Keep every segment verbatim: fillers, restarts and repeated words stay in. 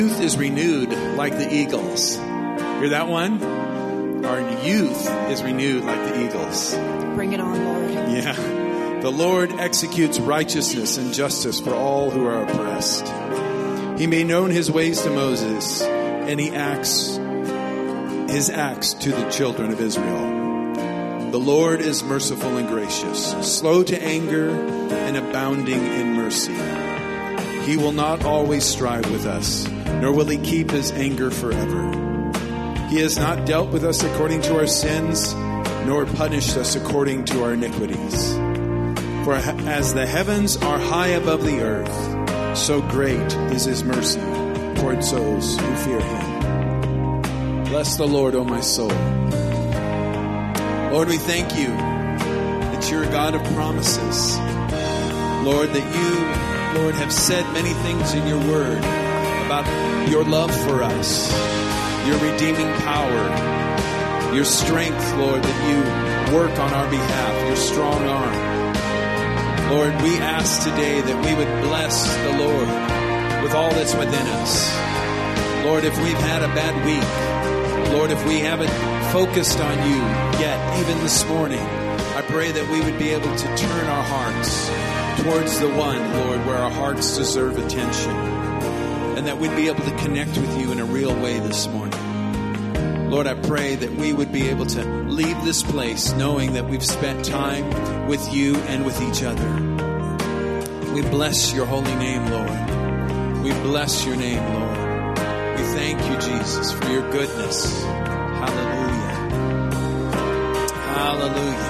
Youth is renewed like the eagles. Hear that one? Our youth is renewed like the eagles. Bring it on, Lord. Yeah. The Lord executes righteousness and justice for all who are oppressed. He made known his ways to Moses, and he acts his acts to the children of Israel. The Lord is merciful and gracious, slow to anger and abounding in mercy. He will not always strive with us, nor will he keep his anger forever. He has not dealt with us according to our sins, nor punished us according to our iniquities. For as the heavens are high above the earth, so great is his mercy towards those who fear him. Bless the Lord, O my soul. Lord, we thank you that you're a God of promises. Lord, that you Lord, have said many things in your word about your love for us, your redeeming power, your strength, Lord, that you work on our behalf, your strong arm. Lord, we ask today that we would bless the Lord with all that's within us. Lord, if we've had a bad week, Lord, if we haven't focused on you yet, even this morning, I pray that we would be able to turn our hearts towards the one, Lord, where our hearts deserve attention, and that we'd be able to connect with you in a real way this morning. Lord, I pray that we would be able to leave this place knowing that we've spent time with you and with each other. We bless your holy name, Lord. We bless your name, Lord. We thank you, Jesus, for your goodness. Hallelujah. Hallelujah.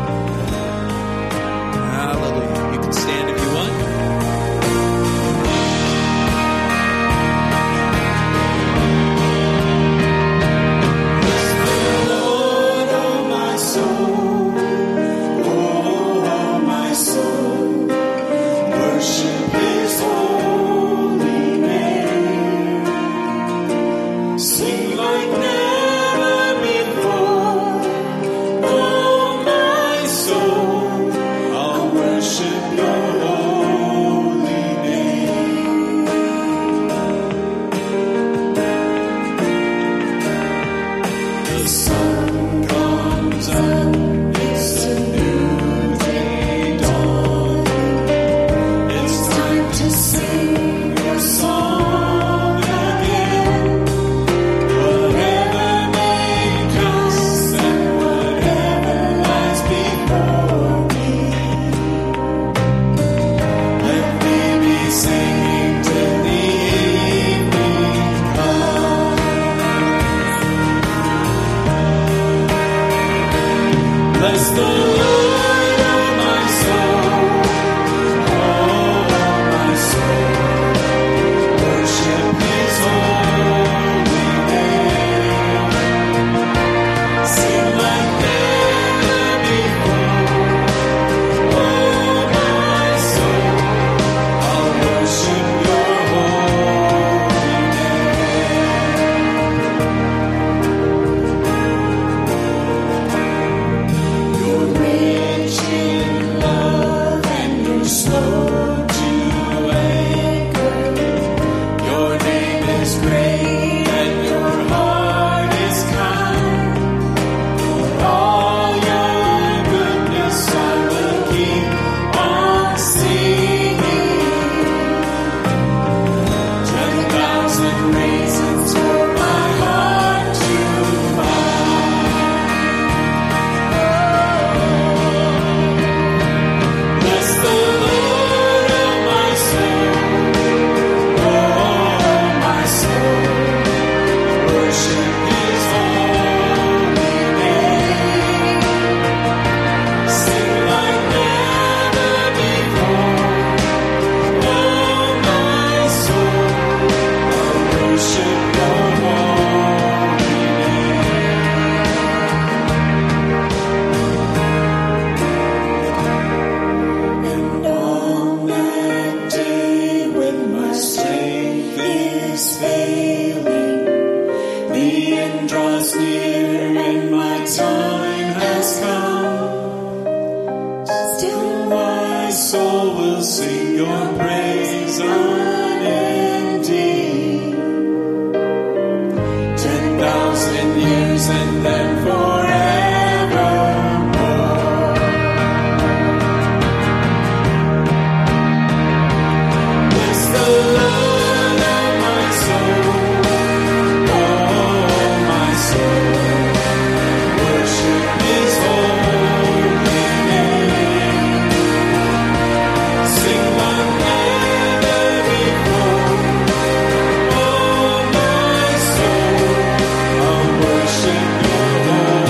Hallelujah. You can stand if you want. Soul will sing your praise unending. and then forevermore. Bless the Lord, oh my soul, oh my soul, worship His holy name. Sing like never before, oh my soul, I'll worship Your holy name.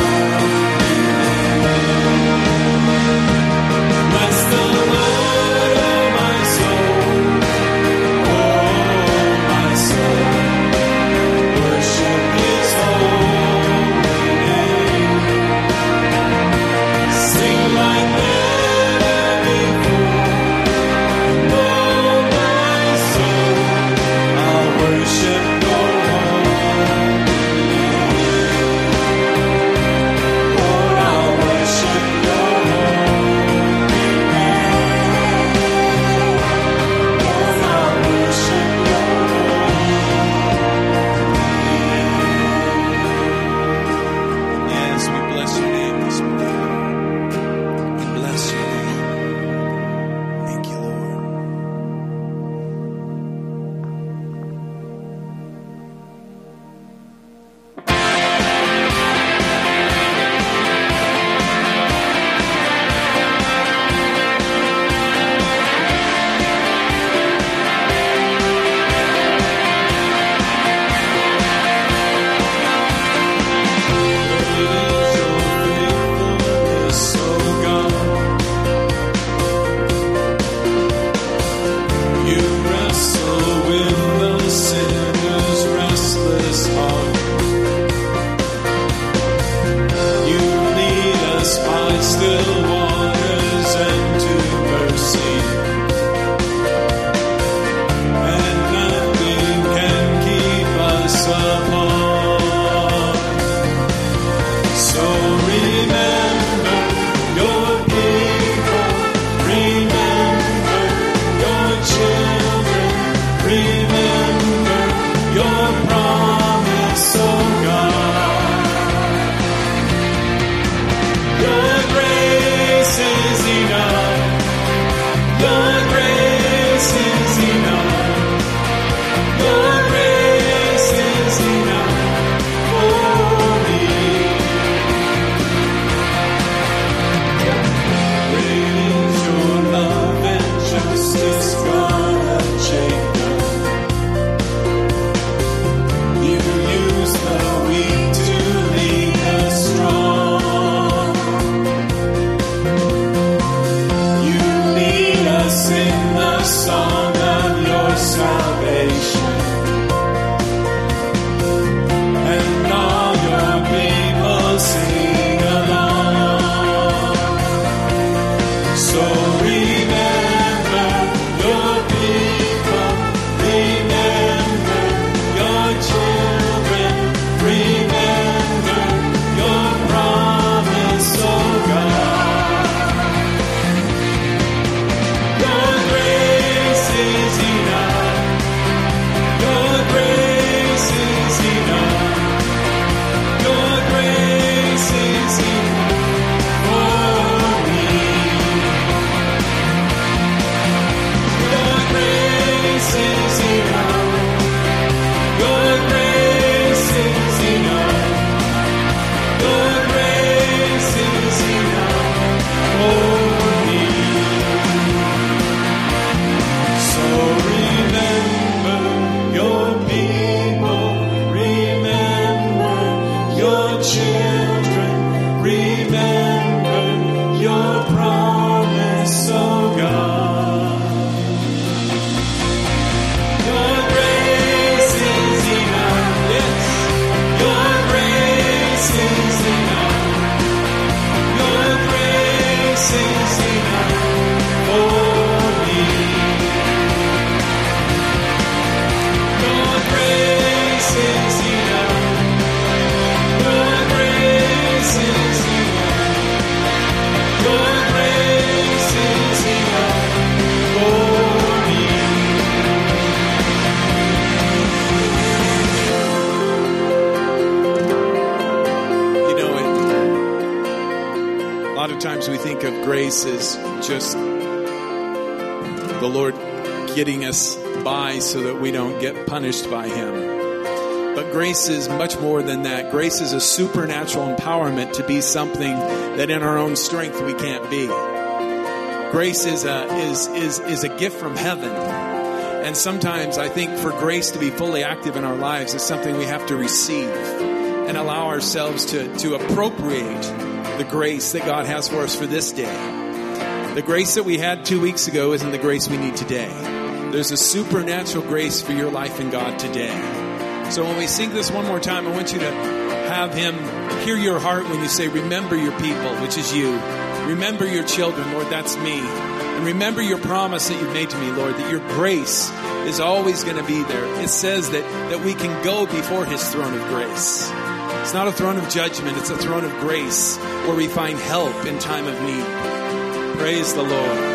of times we think of grace as just the Lord getting us by so that we don't get punished by Him. But grace is much more than that. Grace is a supernatural empowerment to be something that in our own strength we can't be. Grace is a, is, is, is a gift from heaven. And sometimes I think for grace to be fully active in our lives is something we have to receive and allow ourselves to, to appropriate the grace that God has for us for this day. The grace that we had two weeks ago isn't the grace we need today. There's a supernatural grace for your life in God today. So when we sing this one more time, I want you to have Him hear your heart when you say, remember your people, which is you. Remember your children, Lord, that's me. And remember your promise that you've made to me, Lord, that your grace is always going to be there. It says that, that we can go before His throne of grace. It's not a throne of judgment. It's a throne of grace where we find help in time of need. Praise the Lord.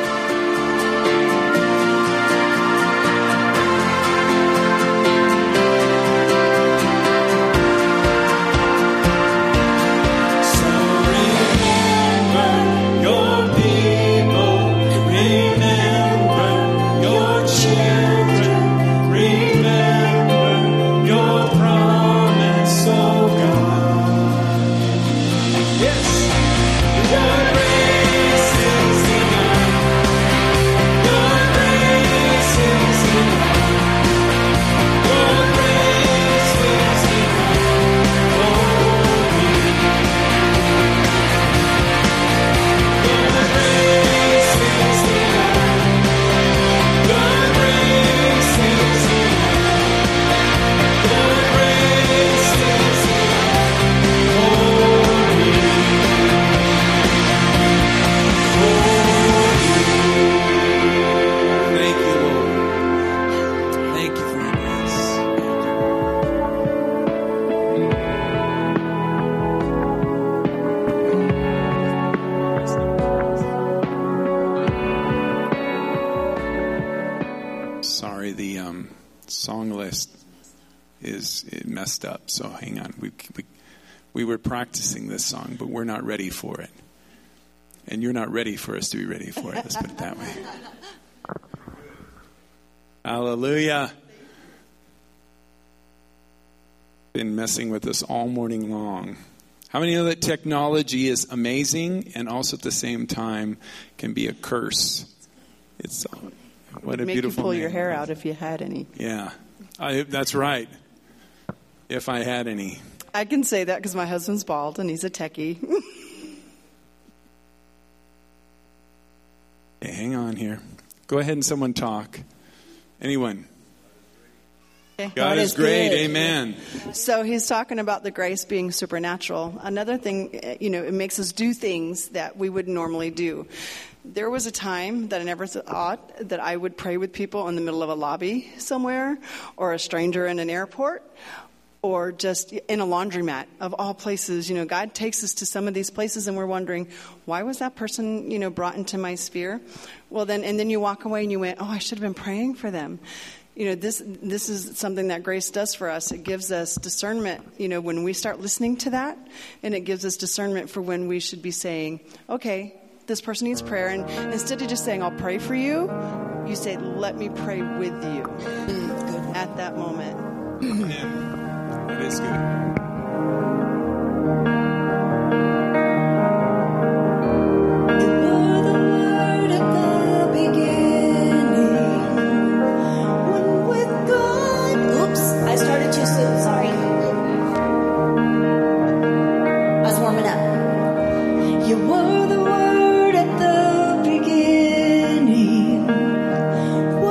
Up, so hang on. We, we we were practicing this song, but we're not ready for it. And you're not ready for us to be ready for it. Let's put it that way. Hallelujah. Been messing with us all morning long. How many know that technology is amazing and also at the same time can be a curse? It's what a Make beautiful you pull name. Your hair out if you had any. Yeah, I, that's right. If I had any. I can say that because my husband's bald and he's a techie. Hey, hang on here. Go ahead and someone talk. Anyone? God, God is, is great. Good. Amen. So he's talking about the grace being supernatural. Another thing, you know, it makes us do things that we would normally do. There was a time that I never thought that I would pray with people in the middle of a lobby somewhere or a stranger in an airport. Or just in a laundromat, of all places. You know, God takes us to some of these places and we're wondering, why was that person, you know, brought into my sphere? Well, then, and then you walk away and you went, oh, I should have been praying for them. You know, this this is something that grace does for us. It gives us discernment, you know, when we start listening to that. And it gives us discernment for when we should be saying, okay, this person needs prayer. And instead of just saying, I'll pray for you, you say, let me pray with you mm, at that moment. Amen. It is good.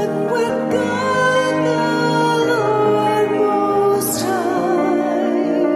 One with God, the Lord Most High.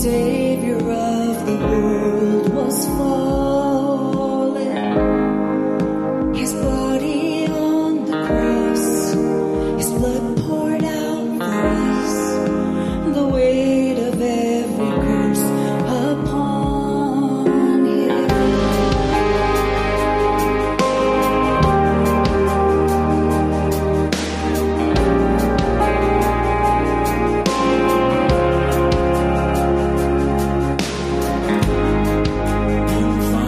Savior of the world was fallen. His body on the cross, His blood poured out for us, the weight of every curse upon Him. And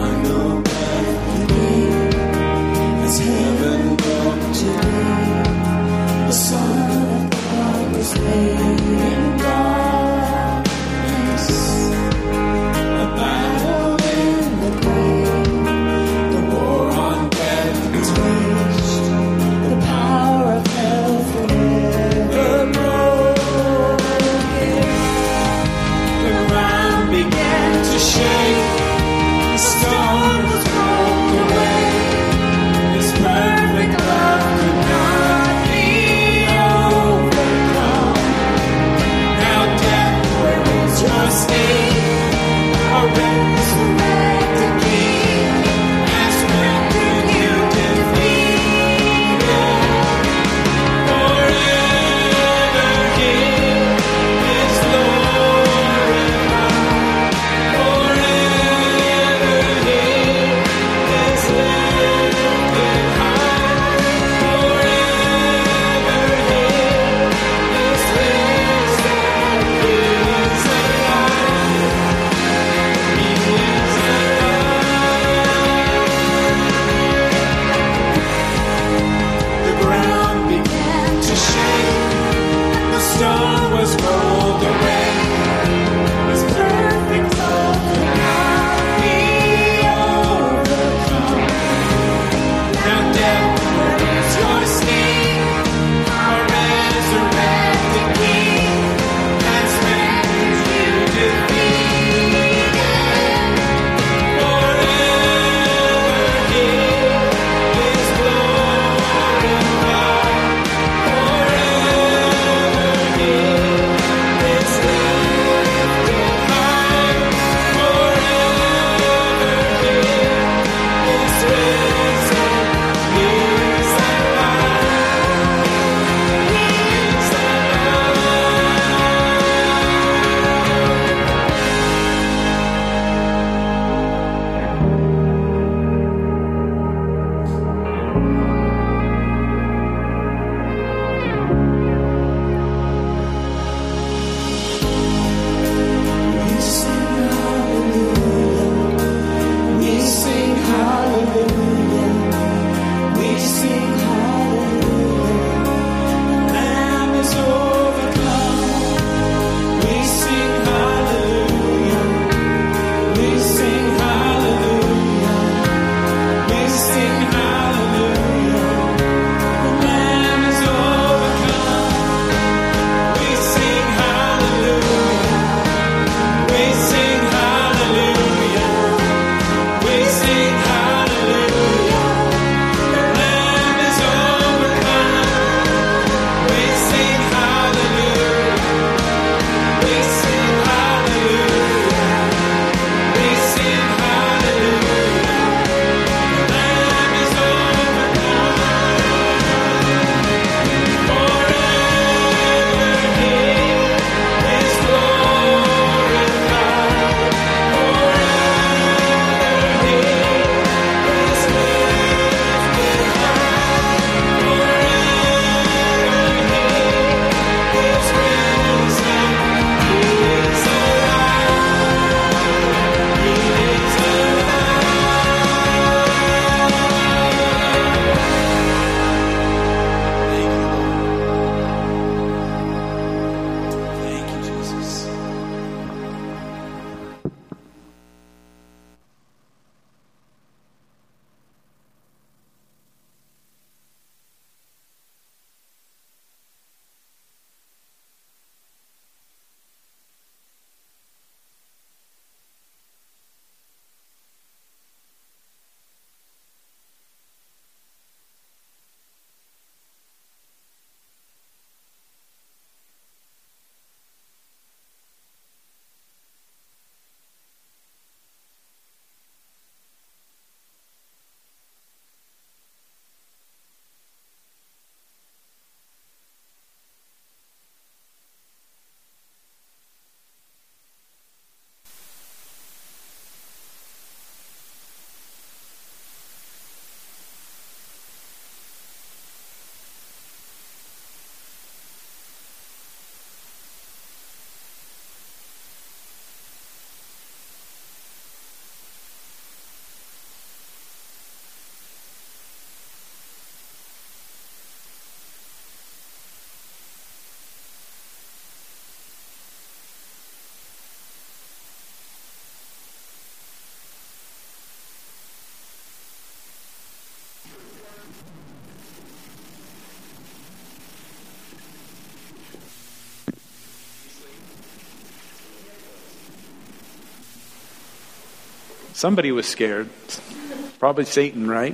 Somebody was scared. Probably Satan, right?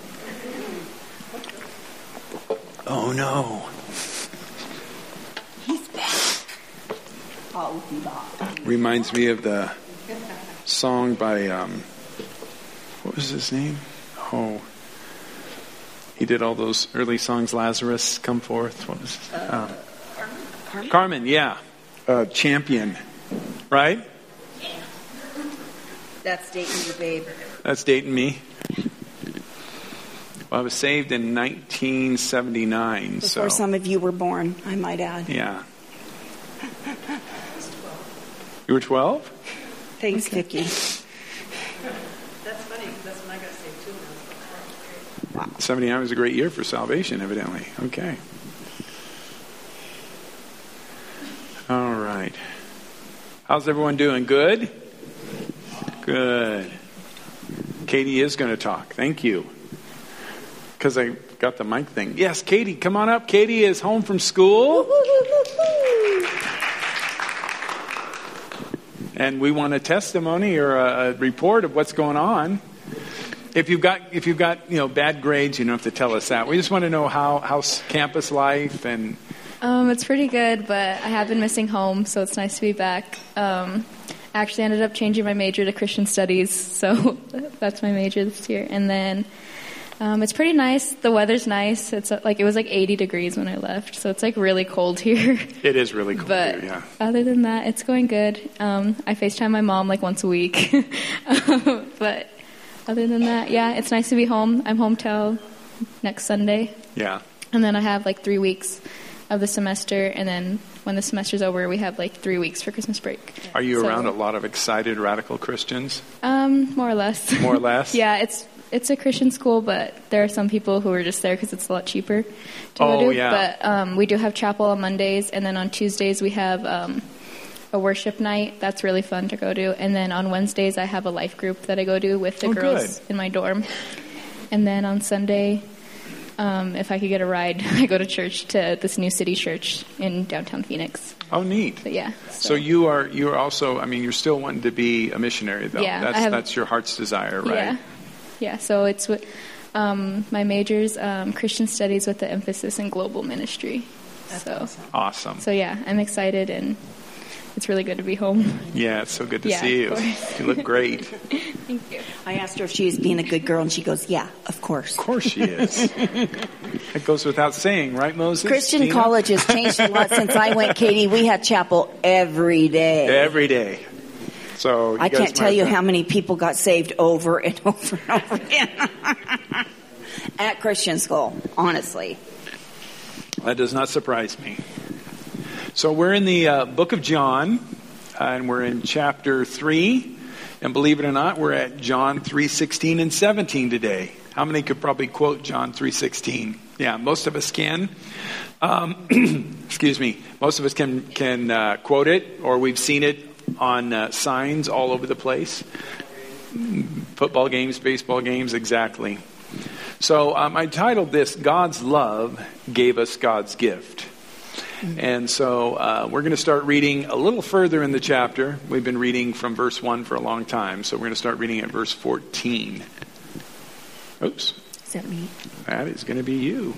Oh no. He's back. Oh, he back. Reminds me of the song by, um, what was his name? Oh, he did all those early songs, Lazarus, Come Forth. What was it? Uh, Carmen? Carmen, yeah. Uh, Champion, right? Yeah. That's dating you, babe. That's dating me. Well, I was saved in nineteen seventy-nine. Before so. some of you were born, I might add. Yeah. You were twelve? Thanks, Okay. Vicki. That's funny, because that's when I got saved too. When I was about Wow. seventy-nine was a great year for salvation, evidently. Okay. All right. How's everyone doing? Good? Good. Katie is going to talk. Thank you. Because I got the mic thing. Yes, Katie, come on up. Katie is home from school. And we want a testimony or a, a report of what's going on. If you've got if you've got you know bad grades, you don't have to tell us that. We just want to know how how's campus life and. Um, it's pretty good, but I have been missing home, so it's nice to be back. Um, I actually ended up changing my major to Christian Studies, so that's my major this year. And then um, it's pretty nice. The weather's nice. It's uh, like it was like eighty degrees when I left, so it's like really cold here. It is really cold But here, yeah. other than that, it's going good. Um, I FaceTime my mom like once a week. But other than that, yeah, it's nice to be home. I'm home till next Sunday. Yeah. And then I have like three weeks of the semester, and then when the semester's over, we have like three weeks for Christmas break. Are you So, around a lot of excited radical Christians? Um, more or less. More or less? Yeah, it's it's a Christian school, but there are some people who are just there because it's a lot cheaper to Oh, go to. yeah. But um, we do have chapel on Mondays, and then on Tuesdays we have um, a worship night. That's really fun to go to. And then on Wednesdays I have a life group that I go to with the Oh, girls good. in my dorm. And then on Sunday, um, if I could get a ride, I go to church to this new city church in downtown Phoenix. Oh, neat. But yeah. So you are you are also, I mean, you're still wanting to be a missionary, though. Yeah, That's I have- that's your heart's desire, right? Yeah, yeah. So it's what um, my major's um, Christian Studies with the emphasis in global ministry. so, Awesome. so yeah, I'm excited, and it's really good to be home. Yeah, it's so good to Yeah, see of you. course. You look great. Thank you. I asked her if she was being a good girl, and she goes, yeah, of course. Of course she is. It goes without saying, right, Moses? Christian Tina? college has changed a lot since I went, Katie. We had chapel every day. Every day. So you I guys can't tell might you have- how many people got saved over and over and over again at Christian school, honestly. That does not surprise me. So we're in the uh, book of John, uh, and we're in chapter three. And believe it or not, we're at John three sixteen and seventeen today. How many could probably quote John three sixteen? Yeah, most of us can. Um, excuse me. Most of us can can uh, quote it, or we've seen it on uh, signs all over the place. Football games, baseball games, exactly. So um, I titled this, God's Love Gave Us God's Gift. And so uh, we're going to start reading a little further in the chapter. We've been reading from verse one for a long time, so we're going to start reading at verse fourteen. Oops. Is that me? That is going to be you.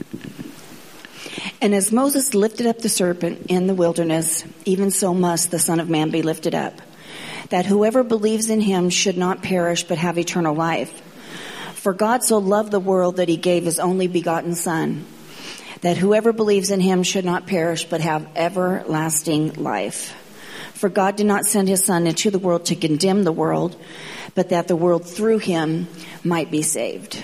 And as Moses lifted up the serpent in the wilderness, even so must the Son of Man be lifted up, that whoever believes in him should not perish but have eternal life. For God so loved the world that he gave his only begotten Son, that whoever believes in him should not perish but have everlasting life. For God did not send his Son into the world to condemn the world, but that the world through him might be saved.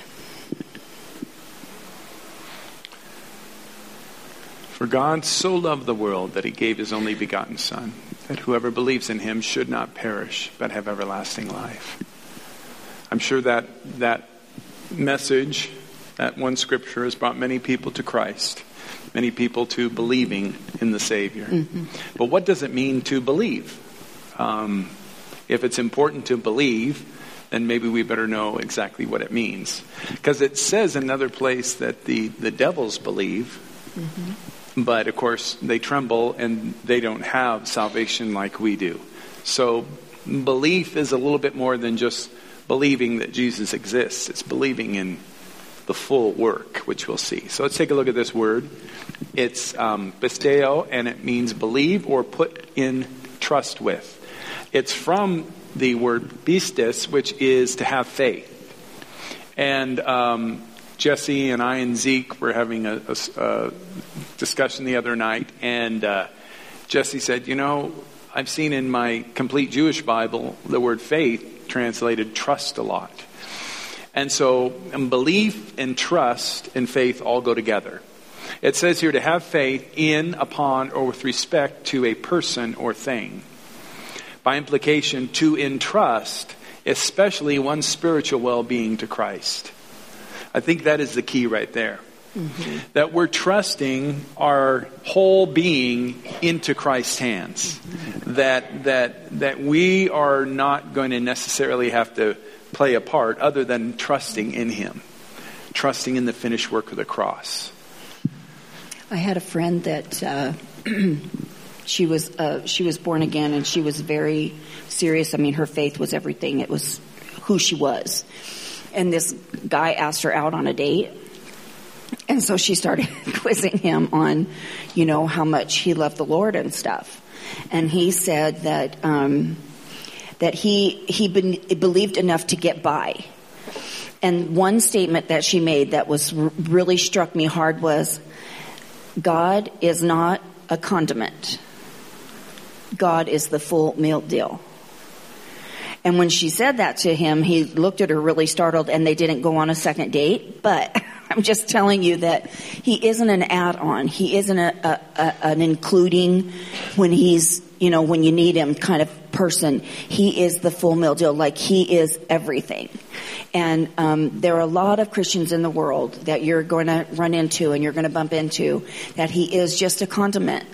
For God so loved the world that he gave his only begotten Son, that whoever believes in him should not perish but have everlasting life. I'm sure that that message, that one scripture, has brought many people to Christ, many people to believing in the Savior. Mm-hmm. But what does it mean to believe? Um, if it's important to believe, then maybe we better know exactly what it means. Because it says in another place that the, the devils believe, mm-hmm. but of course they tremble and they don't have salvation like we do. So belief is a little bit more than just believing that Jesus exists. It's believing in the full work, which we'll see. So let's take a look at this word. It's um, pisteo, and it means believe or put in trust with. It's from the word pistis, which is to have faith. And um, Jesse and I and Zeke were having a, a, a discussion the other night, and uh, Jesse said, you know, I've seen in my complete Jewish Bible the word faith translated trust a lot. And so um, belief and trust and faith all go together. It says here to have faith in, upon, or with respect to a person or thing. By implication, to entrust, especially one's spiritual well-being to Christ. I think that is the key right there. Mm-hmm. That we're trusting our whole being into Christ's hands. Mm-hmm. That that that we are not going to necessarily have to play a part other than trusting in Him. Trusting in the finished work of the cross. I had a friend that uh, she was uh, she was born again, and she was very serious. I mean, her faith was everything. It was who she was. And this guy asked her out on a date. And so she started quizzing him on, you know, how much he loved the Lord and stuff. And he said that um, that he he be- believed enough to get by. And one statement that she made that was r- really struck me hard was, God is not a condiment. God is the full meal deal. And when she said that to him, he looked at her really startled, and they didn't go on a second date. But I'm just telling you that he isn't an add-on. He isn't a, a, a, an including when he's, you know, when you need him kind of person. He is the full meal deal. Like, he is everything. And um, there are a lot of Christians in the world that you're going to run into and you're going to bump into that he is just a condiment.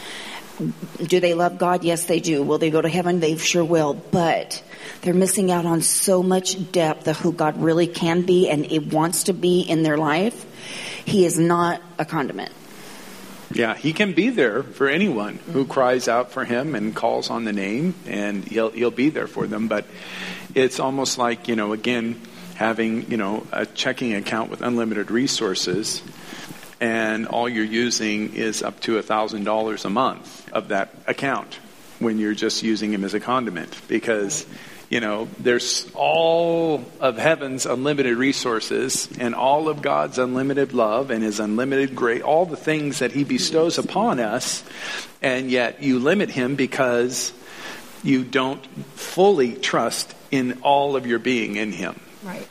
Do they love God? Yes, they do. Will they go to heaven? They sure will. But they're missing out on so much depth of who God really can be and it wants to be in their life. He is not a condiment. Yeah, he can be there for anyone who cries out for him and calls on the name, and he'll he'll be there for them. But it's almost like, you know, again, having, you know, a checking account with unlimited resources, and all you're using is up to a thousand dollars a month of that account when you're just using him as a condiment, because, you know, there's all of heaven's unlimited resources and all of God's unlimited love and his unlimited grace, all the things that he bestows upon us, and yet you limit him because you don't fully trust in all of your being in him. Right.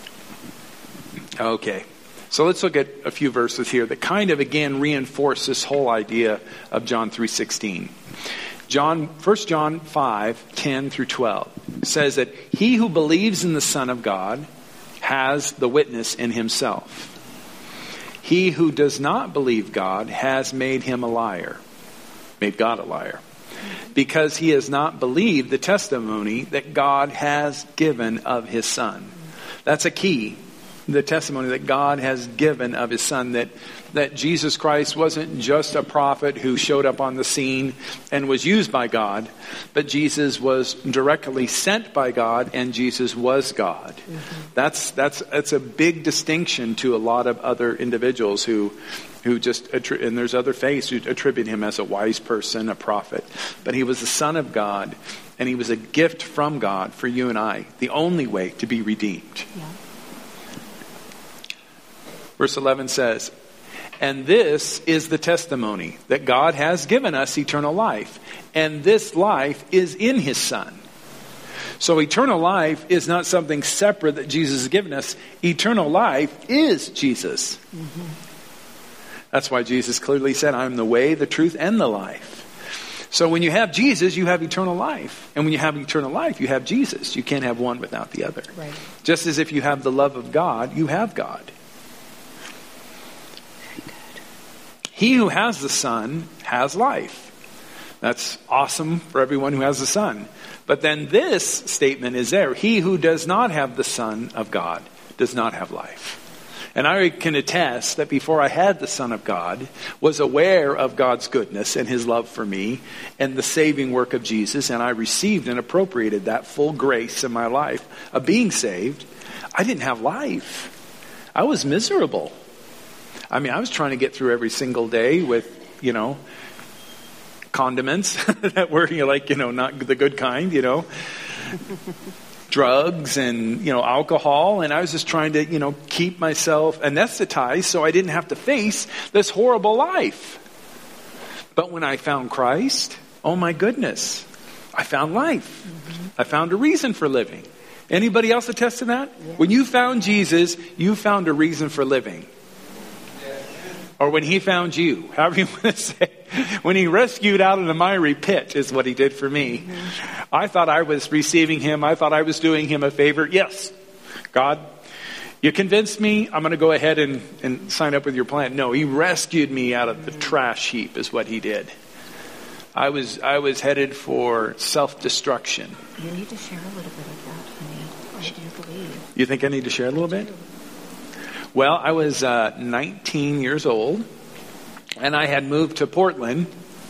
Okay. So let's look at a few verses here that kind of, again, reinforce this whole idea of John three sixteen. John, First John five, ten through twelve says that he who believes in the Son of God has the witness in himself. He who does not believe God has made him a liar, made God a liar, because he has not believed the testimony that God has given of his Son. That's a key. The testimony that God has given of his Son, that that Jesus Christ wasn't just a prophet who showed up on the scene and was used by God, but Jesus was directly sent by God, and Jesus was God. Mm-hmm. That's that's that's a big distinction to a lot of other individuals who who just, and there's other faiths who attribute him as a wise person, a prophet, but he was the Son of God, and he was a gift from God for you and I, the only way to be redeemed. Yeah. Verse eleven says, and this is the testimony, that God has given us eternal life, and this life is in his Son. So eternal life is not something separate that Jesus has given us. Eternal life is Jesus. Mm-hmm. That's why Jesus clearly said, I am the way, the truth, and the life. So when you have Jesus, you have eternal life. And when you have eternal life, you have Jesus. You can't have one without the other. Right. Just as if you have the love of God, you have God. He who has the Son has life. That's awesome for everyone who has the Son. But then this statement is there. He who does not have the Son of God does not have life. And I can attest that before I had the Son of God, was aware of God's goodness and his love for me and the saving work of Jesus, and I received and appropriated that full grace in my life of being saved. I didn't have life. I was miserable. I mean, I was trying to get through every single day with, you know, condiments that were, you know, like, you know, not the good kind, you know, drugs and, you know, alcohol. And I was just trying to, you know, keep myself anesthetized so I didn't have to face this horrible life. But when I found Christ, oh my goodness, I found life. Mm-hmm. I found a reason for living. Anybody else attest to that? Yeah. When you found Jesus, you found a reason for living. Or when he found you, however you want to say. When he rescued out of the miry pit is what he did for me. Mm-hmm. I thought I was receiving him. I thought I was doing him a favor. Yes, God, you convinced me. I'm going to go ahead and, and sign up with your plan. No, he rescued me out of the trash heap is what he did. I was I was headed for self-destruction. You need to share a little bit of that, honey. I do believe. You think I need to share a little bit? Well, I was uh, nineteen years old, and I had moved to Portland.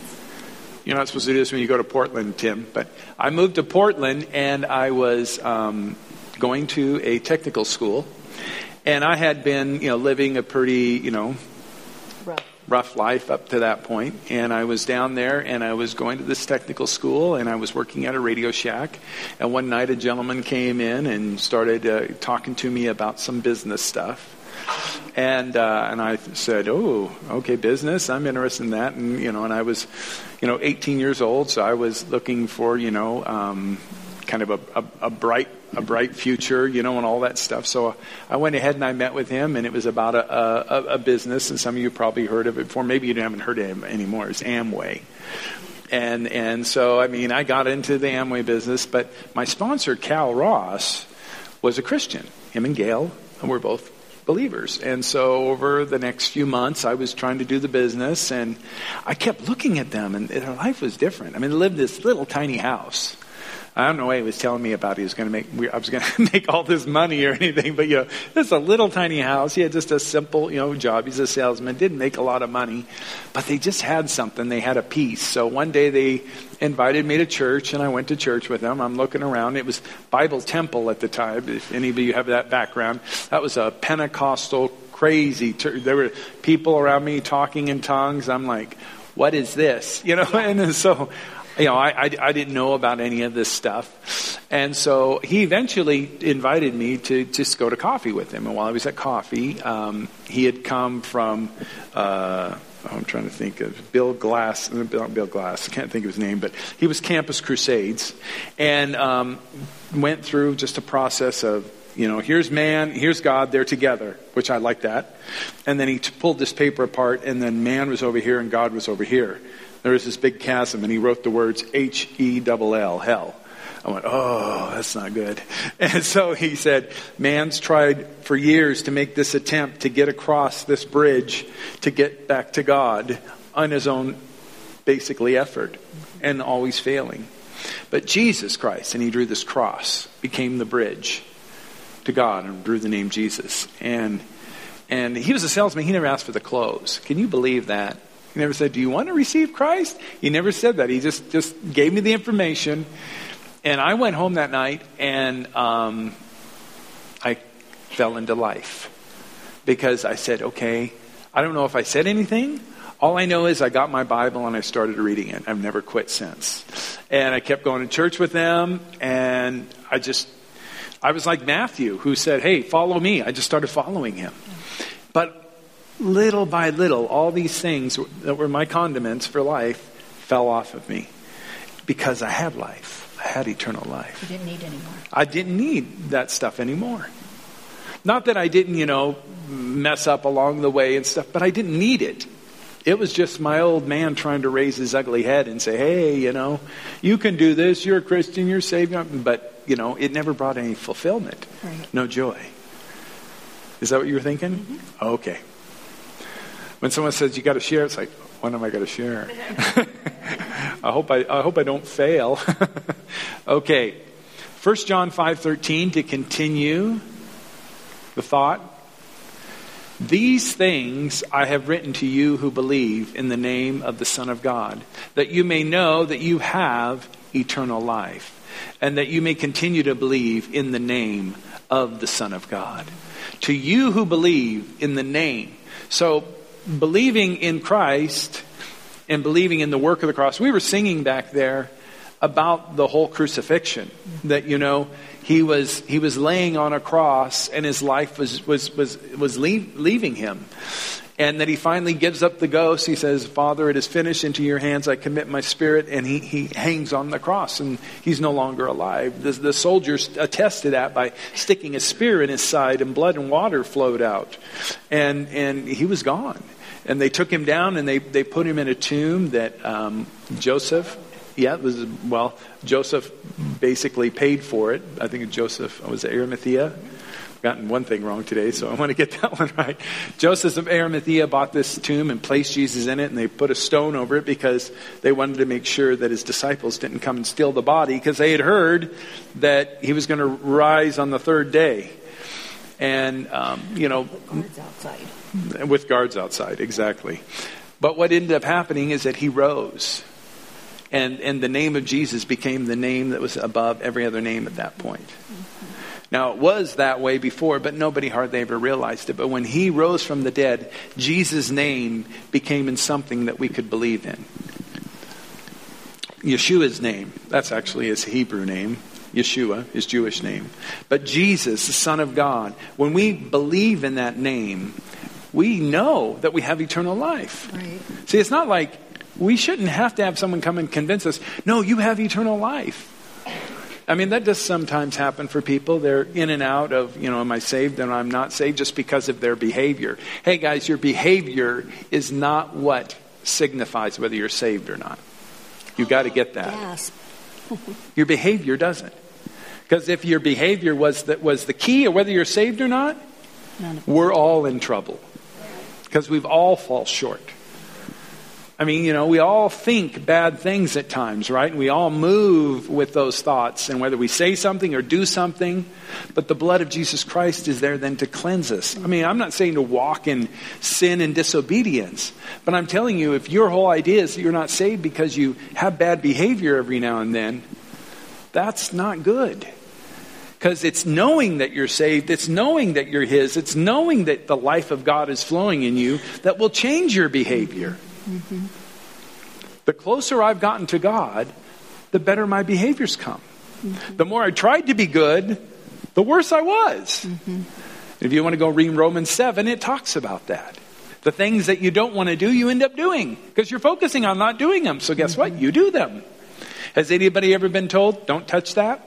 You're not supposed to do this when you go to Portland, Tim, but I moved to Portland, and I was um, going to a technical school, and I had been, you know, living a pretty, you know, rough. rough life up to that point, and I was down there, and I was going to this technical school, and I was working at a Radio Shack, and one night a gentleman came in and started uh, talking to me about some business stuff. And uh, and I said, oh, okay, business, I'm interested in that. And, you know, and I was, you know, eighteen years old, so I was looking for, you know, um, kind of a, a, a bright a bright future, you know, and all that stuff. So I went ahead and I met with him, and it was about a, a, a business, and some of you probably heard of it before. Maybe you haven't heard of it anymore. It's Amway. And, and so, I mean, I got into the Amway business, but my sponsor, Cal Ross, was a Christian. Him and Gail were both believers. And so over the next few months, I was trying to do the business, and I kept looking at them, and their life was different. I mean, they lived in this little tiny house. I don't know what he was telling me about. He was going to make, I was going to make all this money or anything, but, you know, it's a little tiny house. He had just a simple, you know, job. He's a salesman, didn't make a lot of money, but they just had something. They had a peace. So one day they invited me to church, and I went to church with them. I'm looking around. It was Bible Temple at the time. If any of you have that background, that was a Pentecostal crazy church. There were people around me talking in tongues. I'm like, what is this? You know, and so, you know, I, I, I didn't know about any of this stuff. And so he eventually invited me to just go to coffee with him. And while I was at coffee, um, he had come from, uh, I'm trying to think of Bill Glass, Bill, Bill Glass, I can't think of his name, but he was Campus Crusades, and um, went through just a process of, you know, here's man, here's God, they're together, which I like that. And then he t- pulled this paper apart, and then man was over here and God was over here. There was this big chasm, and he wrote the words H E L L, hell. I went, oh, that's not good. And so he said, man's tried for years to make this attempt to get across this bridge to get back to God on his own, basically, effort, and always failing. But Jesus Christ, and he drew this cross, became the bridge to God and drew the name Jesus. And and he was a salesman. He never asked for the clothes. Can you believe that? He never said, do you want to receive Christ? He never said that. He just, just gave me the information. And I went home that night, and um, I fell into life. Because I said, okay, I don't know if I said anything. All I know is I got my Bible and I started reading it. I've never quit since. And I kept going to church with them, and I just, I was like Matthew, who said, hey, follow me. I just started following him. But little by little, all these things that were my condiments for life fell off of me because I had life. I had eternal life. You didn't need anymore. I didn't need that stuff anymore. Not that I didn't, you know, mess up along the way and stuff, but I didn't need it. It was just my old man trying to raise his ugly head and say, hey, you know, you can do this. You're a Christian. You're saved. But, you know, it never brought any fulfillment. Right. No joy. Is that what you were thinking? Mm-hmm. Okay. When someone says you got to share, it's like, when am I going to share? I hope I, I hope I don't fail. Okay. First John five thirteen to continue the thought. These things I have written to you who believe in the name of the Son of God, that you may know that you have eternal life, and that you may continue to believe in the name of the Son of God. To you who believe in the name. So, believing in Christ and believing in the work of the cross. We were singing back there about the whole crucifixion. That, you know, he was he was laying on a cross and his life was was was was leave, leaving him. And that he finally gives up the ghost. He says, Father, it is finished. Into your hands I commit my spirit. And he, he hangs on the cross and he's no longer alive. The, the soldiers attest to that by sticking a spear in his side, and blood and water flowed out. And and he was gone. And they took him down and they, they put him in a tomb that um, Joseph, yeah, it was, well, Joseph basically paid for it. I think Joseph, was it Arimathea? Gotten one thing wrong today, so I want to get that one right. Joseph of Arimathea bought this tomb and placed Jesus in it, and they put a stone over it because they wanted to make sure that his disciples didn't come and steal the body, because they had heard that he was going to rise on the third day. And, um, you know, with guards outside. With guards outside, exactly. But what ended up happening is that he rose. And, and the name of Jesus became the name that was above every other name at that point. Now, it was that way before, but nobody hardly ever realized it. But when he rose from the dead, Jesus' name became in something that we could believe in. Yeshua's name, that's actually his Hebrew name. Yeshua, his Jewish name. But Jesus, the Son of God, when we believe in that name, we know that we have eternal life. Right. See, it's not like we shouldn't have to have someone come and convince us, no, you have eternal life. I mean, that does sometimes happen for people. They're in and out of, you know, am I saved and I'm not saved, just because of their behavior. Hey, guys, your behavior is not what signifies whether you're saved or not. You've got to get that. Gasp. Your behavior doesn't. Because if your behavior was the, was the key of whether you're saved or not, we're all in trouble. Because we've all fall short. I mean, you know, we all think bad things at times, right? And we all move with those thoughts. And whether we say something or do something, but the blood of Jesus Christ is there then to cleanse us. I mean, I'm not saying to walk in sin and disobedience. But I'm telling you, if your whole idea is that you're not saved because you have bad behavior every now and then, that's not good. Because it's knowing that you're saved, it's knowing that you're His, it's knowing that the life of God is flowing in you that will change your behavior. Mm-hmm. The closer I've gotten to God, the better my behaviors come. Mm-hmm. The more I tried to be good, the worse I was. Mm-hmm. If you want to go read Romans seven, it talks about that. The things that you don't want to do, you end up doing because you're focusing on not doing them. So guess mm-hmm. what? You do them. Has anybody ever been told, don't touch that?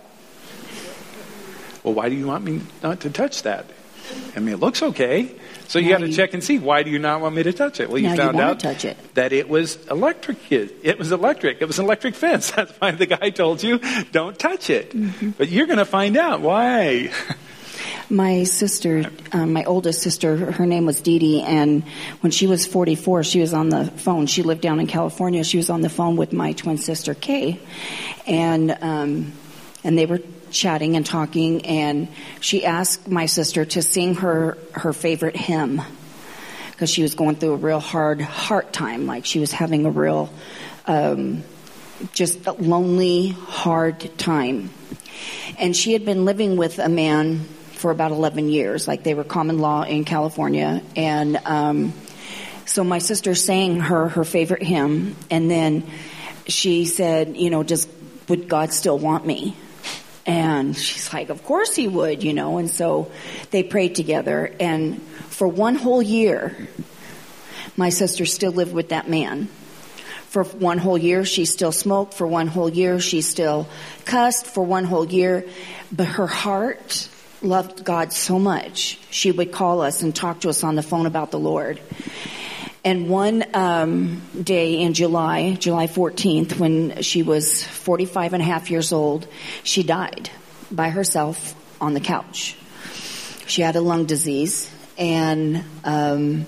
Well, why do you want me not to touch that? I mean, it looks okay. So you got to check and see, why do you not want me to touch it? Well, you now found you out touch it. that it was electric. It was electric. It was an electric fence. That's why the guy told you, don't touch it. Mm-hmm. But you're going to find out why. My sister, um, my oldest sister, her name was Dee Dee, and when she was forty-four, she was on the phone. She lived down in California. She was on the phone with my twin sister, Kay, and um, and they were chatting and talking, and she asked my sister to sing her her favorite hymn because she was going through a real hard heart time, like she was having a real um, just a lonely, hard time. And she had been living with a man for about eleven years, like they were common law in California. And um, so my sister sang her her favorite hymn, and then she said, you know, does would God still want me? And she's like, of course He would, you know. And so they prayed together. And for one whole year, my sister still lived with that man. For one whole year, she still smoked. For one whole year, she still cussed. For one whole year. But her heart loved God so much, she would call us and talk to us on the phone about the Lord. And one um, day in July, July fourteenth, when she was forty-five and a half years old, she died by herself on the couch. She had a lung disease, and um,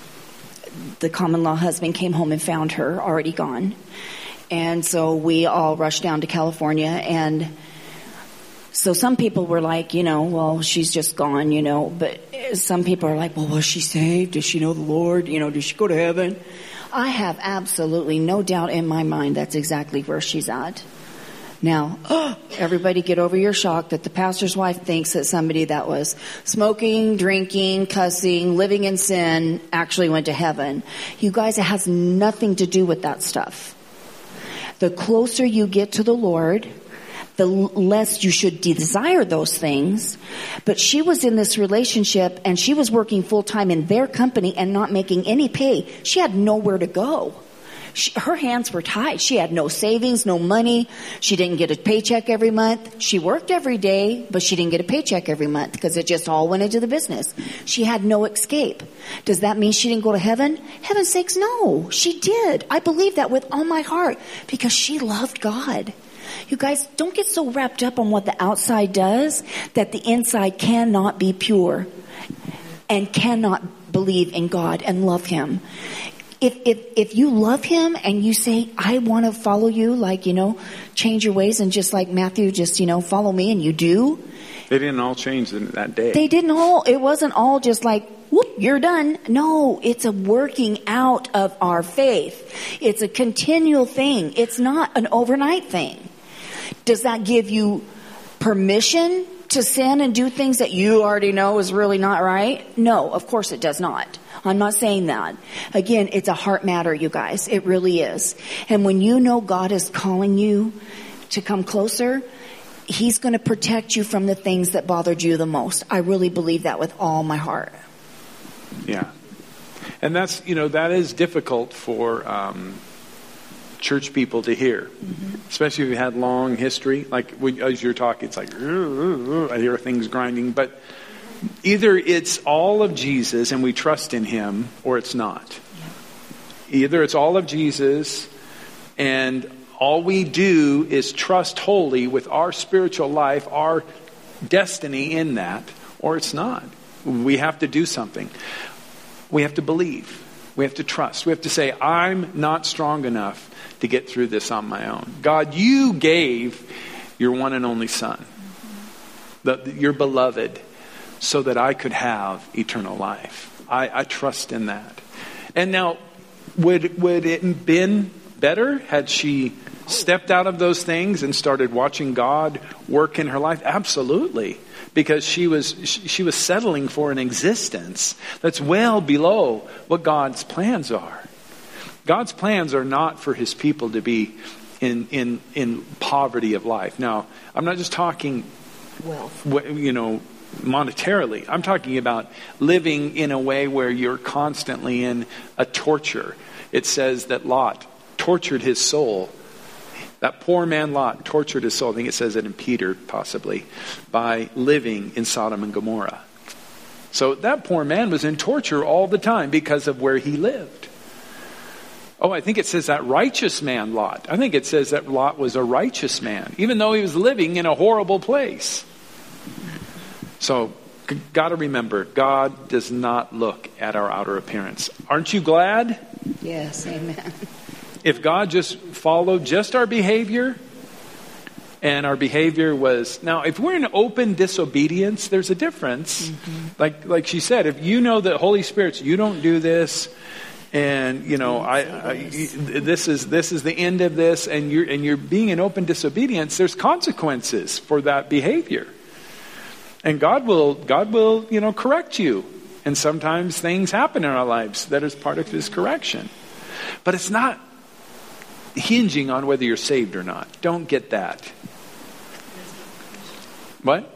the common-law husband came home and found her already gone. And so we all rushed down to California, and So some people were like, you know, well, she's just gone, you know. But some people are like, well, was she saved? Does she know the Lord? You know, does she go to heaven? I have absolutely no doubt in my mind that's exactly where she's at. Now, everybody get over your shock that the pastor's wife thinks that somebody that was smoking, drinking, cussing, living in sin actually went to heaven. You guys, it has nothing to do with that stuff. The closer you get to the Lord, the less you should desire those things. But she was in this relationship and she was working full time in their company and not making any pay. She had nowhere to go. She, her hands were tied. She had no savings, no money. She didn't get a paycheck every month. She worked every day, but she didn't get a paycheck every month because it just all went into the business. She had no escape. Does that mean she didn't go to heaven? Heaven's sakes, no. She did. I believe that with all my heart because she loved God. You guys, don't get so wrapped up on what the outside does that the inside cannot be pure and cannot believe in God and love Him. If, if, if you love Him and you say, I want to follow you, like, you know, change your ways, and just like Matthew, just, you know, follow me, and you do. They didn't all change in that day. They didn't all, it wasn't all just like, whoop, you're done. No, it's a working out of our faith. It's a continual thing. It's not an overnight thing. Does that give you permission to sin and do things that you already know is really not right? No, of course it does not. I'm not saying that. Again, it's a heart matter, you guys. It really is. And when you know God is calling you to come closer, He's going to protect you from the things that bothered you the most. I really believe that with all my heart. Yeah. And that's, you know, that is difficult for um, church people to hear. Mm-hmm. Especially if you had long history. Like when, as you're talking, it's like, I hear things grinding. But either it's all of Jesus and we trust in Him, or it's not. Yeah. Either it's all of Jesus and all we do is trust wholly with our spiritual life, our destiny in that, or it's not. We have to do something. We have to believe. We have to trust. We have to say, I'm not strong enough to get through this on my own. God, you gave your one and only Son, the, your beloved, so that I could have eternal life. I, I trust in that. And now, would would it have been better had she stepped out of those things and started watching God work in her life? Absolutely. Because she was she was settling for an existence that's well below what God's plans are. God's plans are not for His people to be in in in poverty of life. Now, I'm not just talking wealth, you know, monetarily. I'm talking about living in a way where you're constantly in a torture. It says that Lot tortured his soul. That poor man Lot tortured his soul. I think it says it in Peter, possibly, by living in Sodom and Gomorrah. So that poor man was in torture all the time because of where he lived. Oh, I think it says that righteous man Lot. I think it says that Lot was a righteous man, even though he was living in a horrible place. So, g- got to remember, God does not look at our outer appearance. Aren't you glad? Yes, amen. If God just followed just our behavior, and our behavior was... Now, if we're in open disobedience, there's a difference. Mm-hmm. Like like she said, if you know that Holy Spirit's, you don't do this, and you know, I, I this is this is the end of this, and you're and you're being in open disobedience, there's consequences for that behavior. And God will God will, you know, correct you. And sometimes things happen in our lives that is part of His correction. But it's not hinging on whether you're saved or not. Don't get that. What?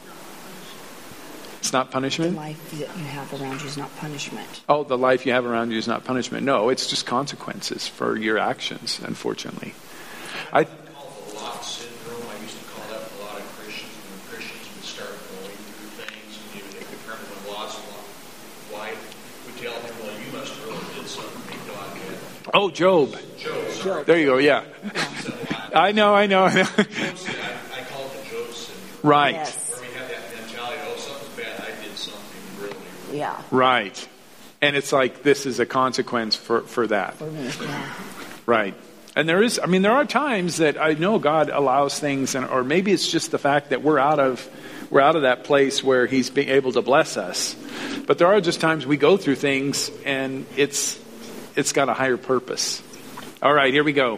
It's not punishment? The life that you have around you is not punishment. Oh, the life you have around you is not punishment. No, it's just consequences for your actions, unfortunately. I Lot syndrome. I used to call that for a lot of Christians. When Christians would start going through things, and you would remember when Lot's wife would tell him, well, you must have really did something God did. Oh, Job. Job, sorry. There you go, yeah. I know, I know, I know. I, I call it the Job syndrome. Right. Yes. Where we have that mentality, oh, something's bad, I did something really, really Yeah. Right. And it's like, this is a consequence for, for that. For me, yeah. Right. And there is, I mean, there are times that I know God allows things, and, or maybe it's just the fact that we're out of, we're out of that place where He's being able to bless us. But there are just times we go through things, and it's, it's got a higher purpose. All right, here we go.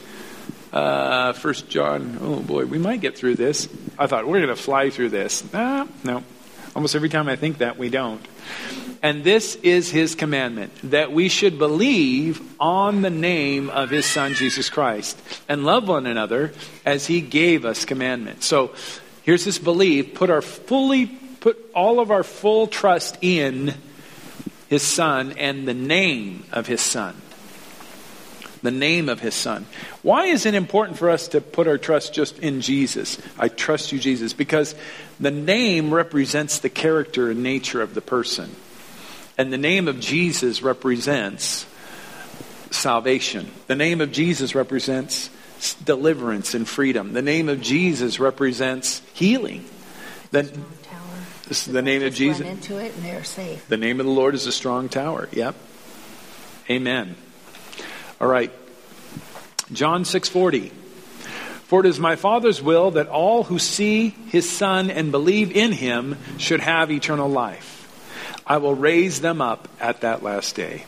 Uh, First John. Oh boy, we might get through this. I thought we're going to fly through this. Ah, no. Almost every time I think that, we don't. And this is His commandment, that we should believe on the name of His Son, Jesus Christ, and love one another as He gave us commandment. So here's this belief. Put our fully, put all of our full trust in His Son and the name of His Son. The name of His Son. Why is it important for us to put our trust just in Jesus? I trust you, Jesus. Because the name represents the character and nature of the person. And the name of Jesus represents salvation. The name of Jesus represents deliverance and freedom. The name of Jesus represents healing. The, this is the name of Jesus. Run into it and they're safe. The name of the Lord is a strong tower. Yep. Amen. All right. John six forty. For it is my Father's will that all who see His Son and believe in Him should have eternal life. I will raise them up at that last day.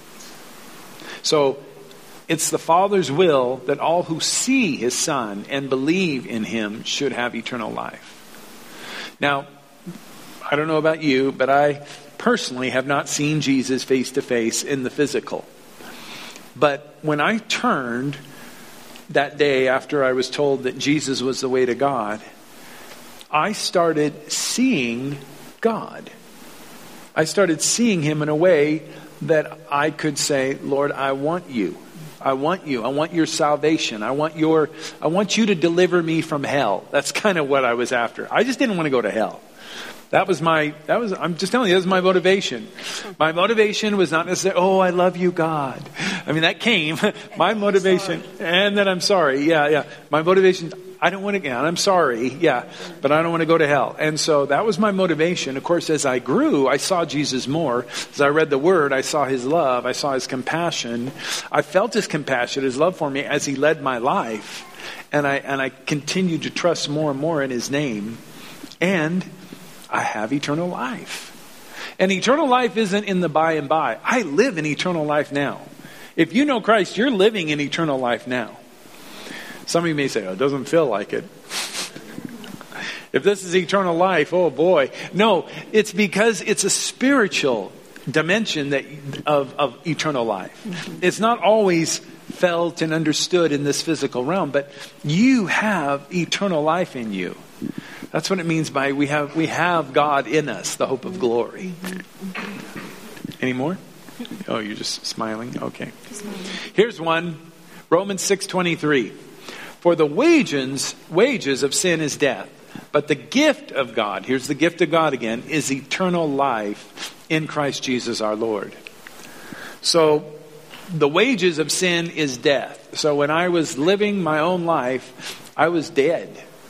So it's the Father's will that all who see His Son and believe in Him should have eternal life. Now, I don't know about you, but I personally have not seen Jesus face to face in the physical. But when I turned that day after I was told that Jesus was the way to God, I started seeing God. I started seeing Him in a way that I could say, Lord, I want you. I want you. I want your salvation. I want your, I want you to deliver me from hell. That's kind of what I was after. I just didn't want to go to hell. That was my, that was, I'm just telling you, that was my motivation. My motivation was not necessarily, oh, I love you, God. I mean, that came. My motivation, and then I'm sorry. Yeah, yeah. My motivation, I don't want to, yeah, I'm sorry. Yeah, but I don't want to go to hell. And so that was my motivation. Of course, as I grew, I saw Jesus more. As I read the Word, I saw His love. I saw His compassion. I felt His compassion, His love for me as He led my life. And I, and I continued to trust more and more in His name. And I have eternal life. And eternal life isn't in the by and by. I live in eternal life now. If you know Christ, you're living in eternal life now. Some of you may say, oh, it doesn't feel like it. If this is eternal life, oh boy. No, it's because it's a spiritual dimension that of, of eternal life. Mm-hmm. It's not always felt and understood in this physical realm, but you have eternal life in you. That's what it means by we have we have God in us, the hope of glory. Any more? Oh, you're just smiling? Okay. Here's one. Romans six twenty-three. For the wages, wages of sin is death, but the gift of God, here's the gift of God again, is eternal life in Christ Jesus our Lord. So the wages of sin is death. So when I was living my own life, I was dead.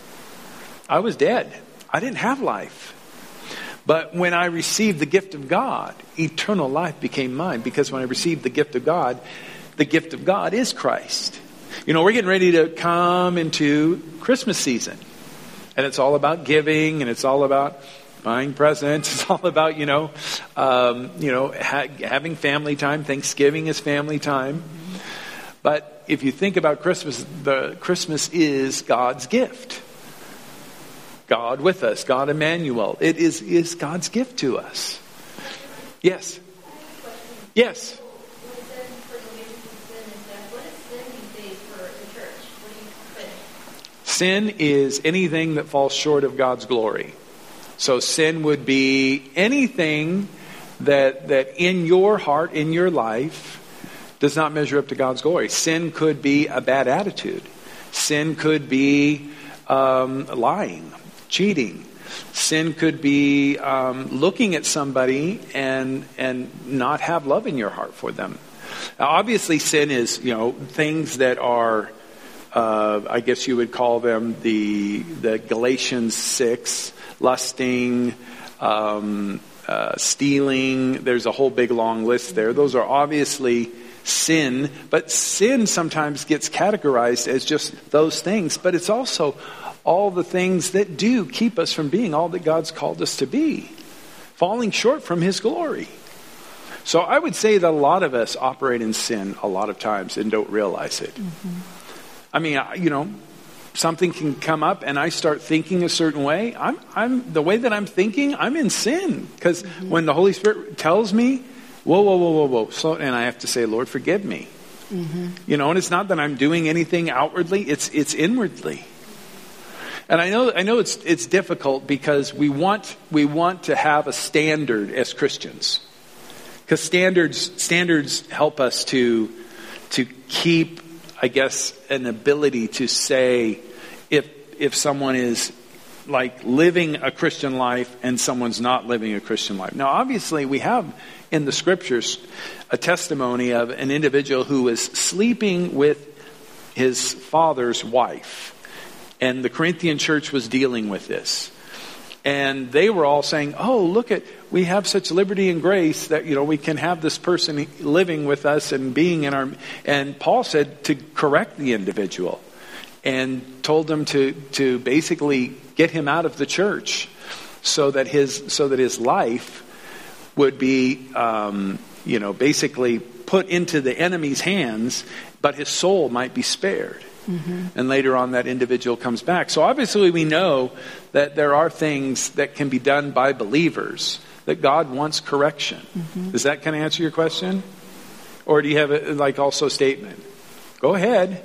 I was dead. I didn't have life. But when I received the gift of God, eternal life became mine. Because when I received the gift of God, the gift of God is Christ. You know, we're getting ready to come into Christmas season. And it's all about giving, and it's all about buying presents. It's all about, you know, um, you know, ha- having family time. Thanksgiving is family time. But if you think about Christmas, the Christmas is God's gift. God with us, God Emmanuel. It is, is God's gift to us. Yes. Yes. Sin is anything that falls short of God's glory. So sin would be anything that that in your heart, in your life, does not measure up to God's glory. Sin could be a bad attitude. Sin could be um, lying. Cheating. Sin could be um, looking at somebody and and not have love in your heart for them. Now, obviously, sin is, you know, things that are, uh, I guess you would call them the the Galatians six, lusting, um, uh, stealing. There's a whole big long list there. Those are obviously sin, but sin sometimes gets categorized as just those things, but it's also all the things that do keep us from being all that God's called us to be, falling short from his glory. So I would say that a lot of us operate in sin a lot of times and don't realize it. Mm-hmm. I mean, you know, something can come up and I start thinking a certain way. I'm, I'm the way that I'm thinking, I'm in sin. Because mm-hmm. when the Holy Spirit tells me, whoa, whoa, whoa, whoa, whoa, slow, and I have to say, Lord, forgive me. Mm-hmm. You know, and it's not that I'm doing anything outwardly, it's it's inwardly. And I know I know it's it's difficult because we want we want to have a standard as Christians. Because standards standards help us to to keep, I guess, an ability to say if if someone is like living a Christian life and someone's not living a Christian life. Now, obviously, we have in the scriptures a testimony of an individual who was sleeping with his father's wife, and the Corinthian church was dealing with this. And they were all saying, oh, look at, we have such liberty and grace that, you know, we can have this person living with us and being in our, and Paul said to correct the individual and told them to, to basically get him out of the church so that his, so that his life would be, um, you know, basically put into the enemy's hands, but his soul might be spared. Mm-hmm. And later on that individual comes back. So obviously we know that there are things that can be done by believers, that God wants correction. Mm-hmm. Does that kind of answer your question? Or do you have a, like also a statement? Go ahead.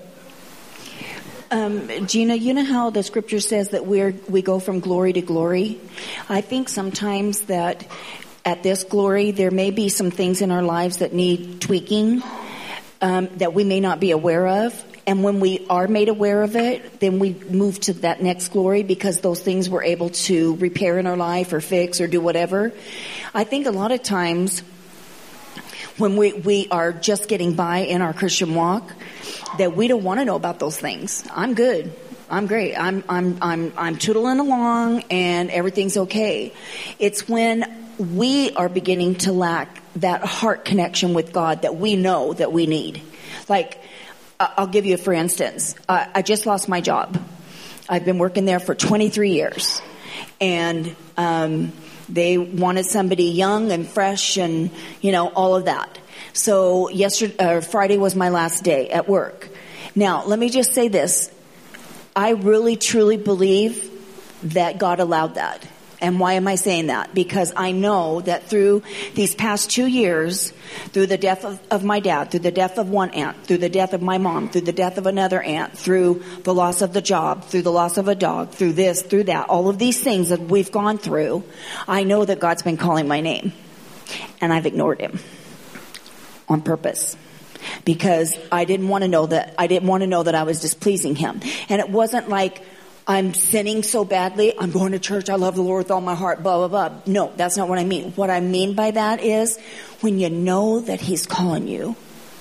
Um, Gina, you know how the scripture says that we're, we go from glory to glory? I think sometimes that at this glory there may be some things in our lives that need tweaking, um, that we may not be aware of. And when we are made aware of it, then we move to that next glory because those things we're able to repair in our life or fix or do whatever. I think a lot of times when we, we are just getting by in our Christian walk, that we don't want to know about those things. I'm good. I'm great. I'm, I'm, I'm, I'm tootling along and everything's okay. It's when we are beginning to lack that heart connection with God that we know that we need. Like, I'll give you a for instance. Uh, I just lost my job. I've been working there for twenty-three years. And um, they wanted somebody young and fresh and, you know, all of that. So yesterday, uh, Friday was my last day at work. Now, let me just say this. I really, truly believe that God allowed that. And why am I saying that? Because I know that through these past two years, through the death of, of my dad, through the death of one aunt, through the death of my mom, through the death of another aunt, through the loss of the job, through the loss of a dog, through this, through that, all of these things that we've gone through, I know that God's been calling my name. And I've ignored him on purpose. Because I didn't want to know that, I didn't want to know that I was displeasing him. And it wasn't like, I'm sinning so badly, I'm going to church, I love the Lord with all my heart, blah, blah, blah. No, that's not what I mean. What I mean by that is when you know that he's calling you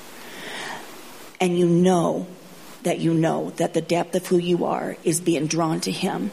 and you know that you know that the depth of who you are is being drawn to him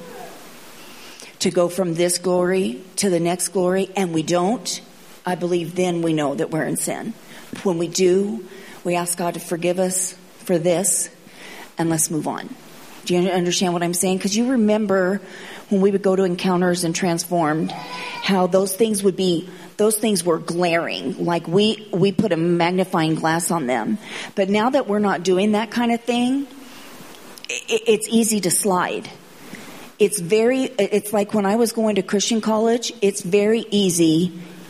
to go from this glory to the next glory, and we don't, I believe then we know that we're in sin. When we do, we ask God to forgive us for this and let's move on. Do you understand what I'm saying? Because you remember when we would go to encounters and transformed, how those things would be, those things were glaring. Like we, we put a magnifying glass on them. But now that we're not doing that kind of thing, it, it's easy to slide. It's very, it's like when I was going to Christian college, it's very easy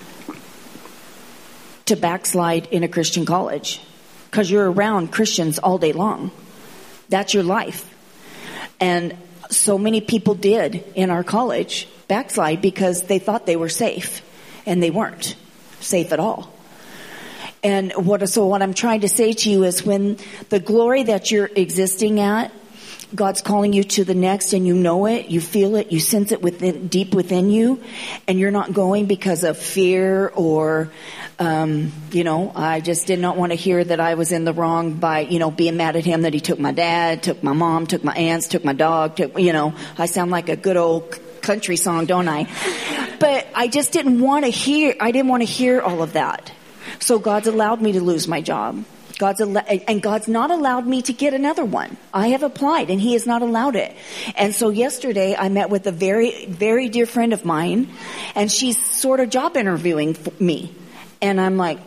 to backslide in a Christian college. Because you're around Christians all day long. That's your life. And so many people did in our college backslide because they thought they were safe, and they weren't safe at all. And what, so what I'm trying to say to you is when the glory that you're existing at, God's calling you to the next and you know it, you feel it, you sense it within, deep within you, and you're not going because of fear or, um, you know, I just did not want to hear that I was in the wrong by, you know, being mad at him that he took my dad, took my mom, took my aunts, took my dog, took, you know, I sound like a good old country song, don't I? But I just didn't want to hear, I didn't want to hear all of that. So God's allowed me to lose my job. God's al- and God's not allowed me to get another one. I have applied and he has not allowed it. And so yesterday I met with a very, very dear friend of mine, and she's sort of job interviewing me. And I'm like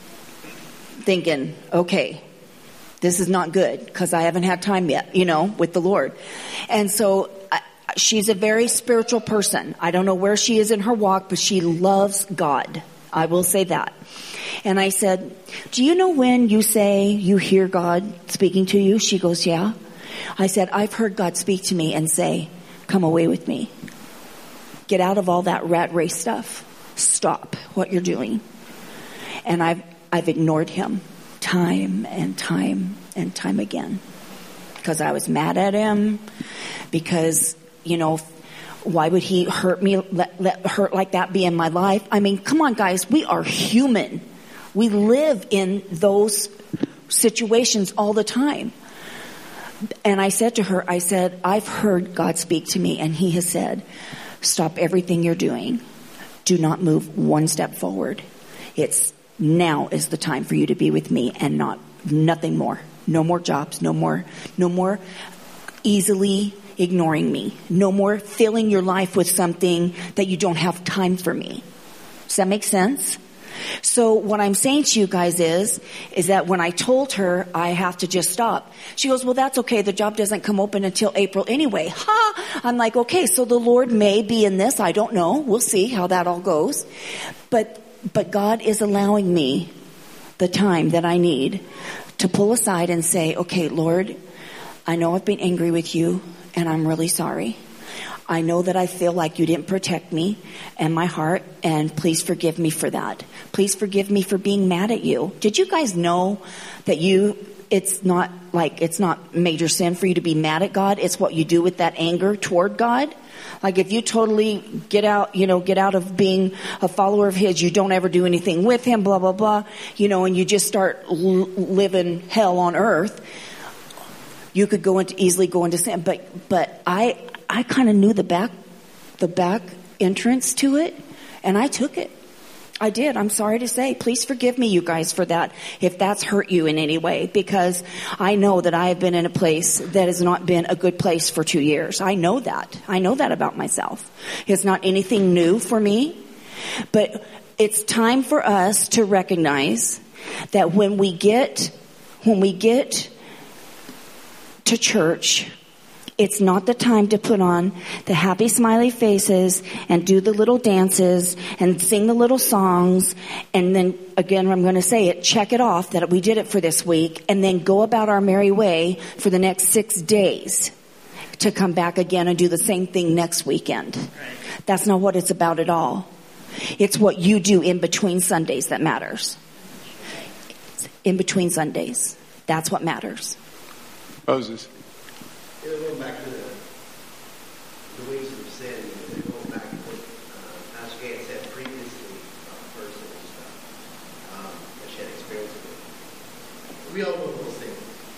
thinking, okay, this is not good because I haven't had time yet, you know, with the Lord. And so I, she's a very spiritual person. I don't know where she is in her walk, but she loves God. I will say that. And I said, do you know when you say you hear God speaking to you? She goes, yeah. I said, I've heard God speak to me and say, come away with me. Get out of all that rat race stuff. Stop what you're doing. And I've, I've ignored him time and time and time again. Because I was mad at him. Because, you know, why would he hurt me, let, let hurt like that be in my life? I mean, come on, guys. We are human. We live in those situations all the time. And I said to her, I said, I've heard God speak to me, and he has said, stop everything you're doing. Do not move one step forward. It's now is the time for you to be with me and not nothing more. No more jobs, no more, no more easily ignoring me. No more filling your life with something that you don't have time for me. Does that make sense? So what I'm saying to you guys is, is that when I told her I have to just stop, she goes, well, that's okay. The job doesn't come open until April anyway. Ha! I'm like, okay, so the Lord may be in this. I don't know. We'll see how that all goes. But, but God is allowing me the time that I need to pull aside and say, okay, Lord, I know I've been angry with you and I'm really sorry. I know that I feel like you didn't protect me and my heart, and please forgive me for that. Please forgive me for being mad at you. Did you guys know that you, it's not like, it's not major sin for you to be mad at God. It's what you do with that anger toward God. Like if you totally get out, you know, get out of being a follower of his, you don't ever do anything with him, blah, blah, blah, you know, and you just start l- living hell on earth, you could go into, easily go into sin. But, but I, I kind of knew the back, the back entrance to it, and I took it. I did. I'm sorry to say. Please forgive me, you guys, for that, if that's hurt you in any way, because I know that I have been in a place that has not been a good place for two years. I know that. I know that about myself. It's not anything new for me, but it's time for us to recognize that when we get, when we get to church, it's not the time to put on the happy smiley faces and do the little dances and sing the little songs. And then again, I'm going to say it, check it off that we did it for this week, and then go about our merry way for the next six days to come back again and do the same thing next weekend. That's not what it's about at all. It's what you do in between Sundays that matters. In between Sundays. That's what matters. Moses. It'll go back to the, the ways of sin. It'll go back to what uh, Pastor Gay had said previously about the person and stuff um, that she had experience with. We all know those things.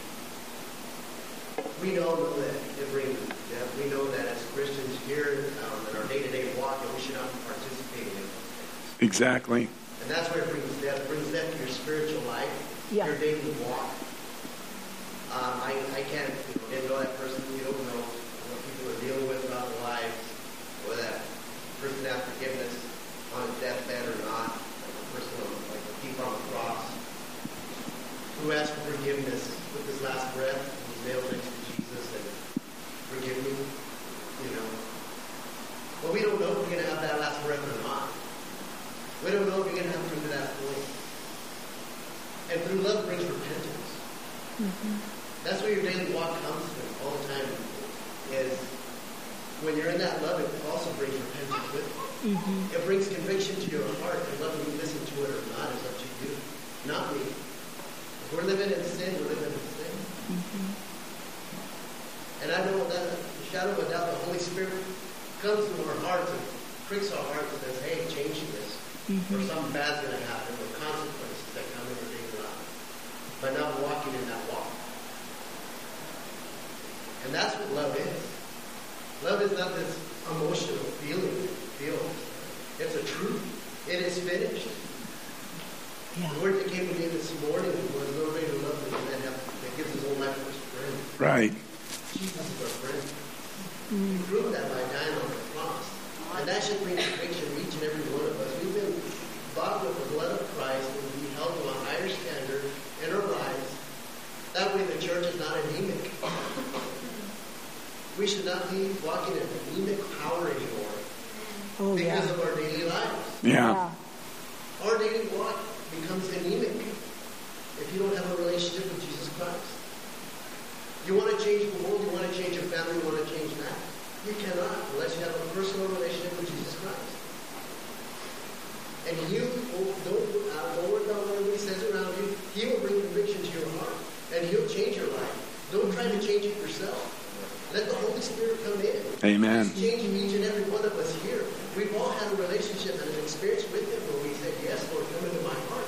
We know that it brings death. We know that as Christians here um, in our day-to-day walk, that we should not be participating in those things. Exactly. And that's where it brings death. It brings death to your spiritual life, Yeah. your daily walk. Um, I, I can't, you know, didn't know that person. You don't know what people are dealing with about their lives, whether that person has forgiveness on his deathbed or not, like a person on, like the thief on the cross, who asked for forgiveness with his last breath, was nailed next to Jesus, and forgive me, you know. But we don't know if we're going to have that last breath or not. We don't know if we're going to have to come to that point. And through love brings repentance. Mm-hmm. That's where your daily walk comes from all the time. Is when you're in that love, it also brings repentance with it. Mm-hmm. It brings conviction to your heart, and whether you listen to it or not is up to you, not me. If we're living in sin, we're living in sin. Mm-hmm. And I know that the shadow of a doubt, the Holy Spirit comes to our hearts and pricks our hearts and says, hey, change this. Mm-hmm. Or something bad's going to happen, or consequences that come in our daily life by not walking in that walk. And that's what love is. Love is not this emotional feeling that you feel. It's a truth. It is finished. Yeah. The word that came to me this morning was no greater love than a man have, that gives his own life for his friend. Right. Jesus is our friend. He proved that by dying on the cross. And that should bring conviction to each and every one of us. We've been bought with the blood of Christ and be held to a higher standard in our lives. That way the church is not anemic. We should not be walking in anemic power anymore. Oh, because yeah. of our daily lives. Yeah. Our daily walk becomes anemic if you don't have a relationship with Jesus Christ. You want to change the world, you want to change your family, you want to change that. You cannot unless you have a personal relationship with Jesus Christ. And you don't, uh, don't worry about what he says around you. He will bring conviction to your heart. And he'll change your life. Don't try to change it yourself. Let the Holy Spirit come in. Amen. He's changing each and every one of us here. We've all had a relationship and an experience with him where we said, yes, Lord, come into my heart.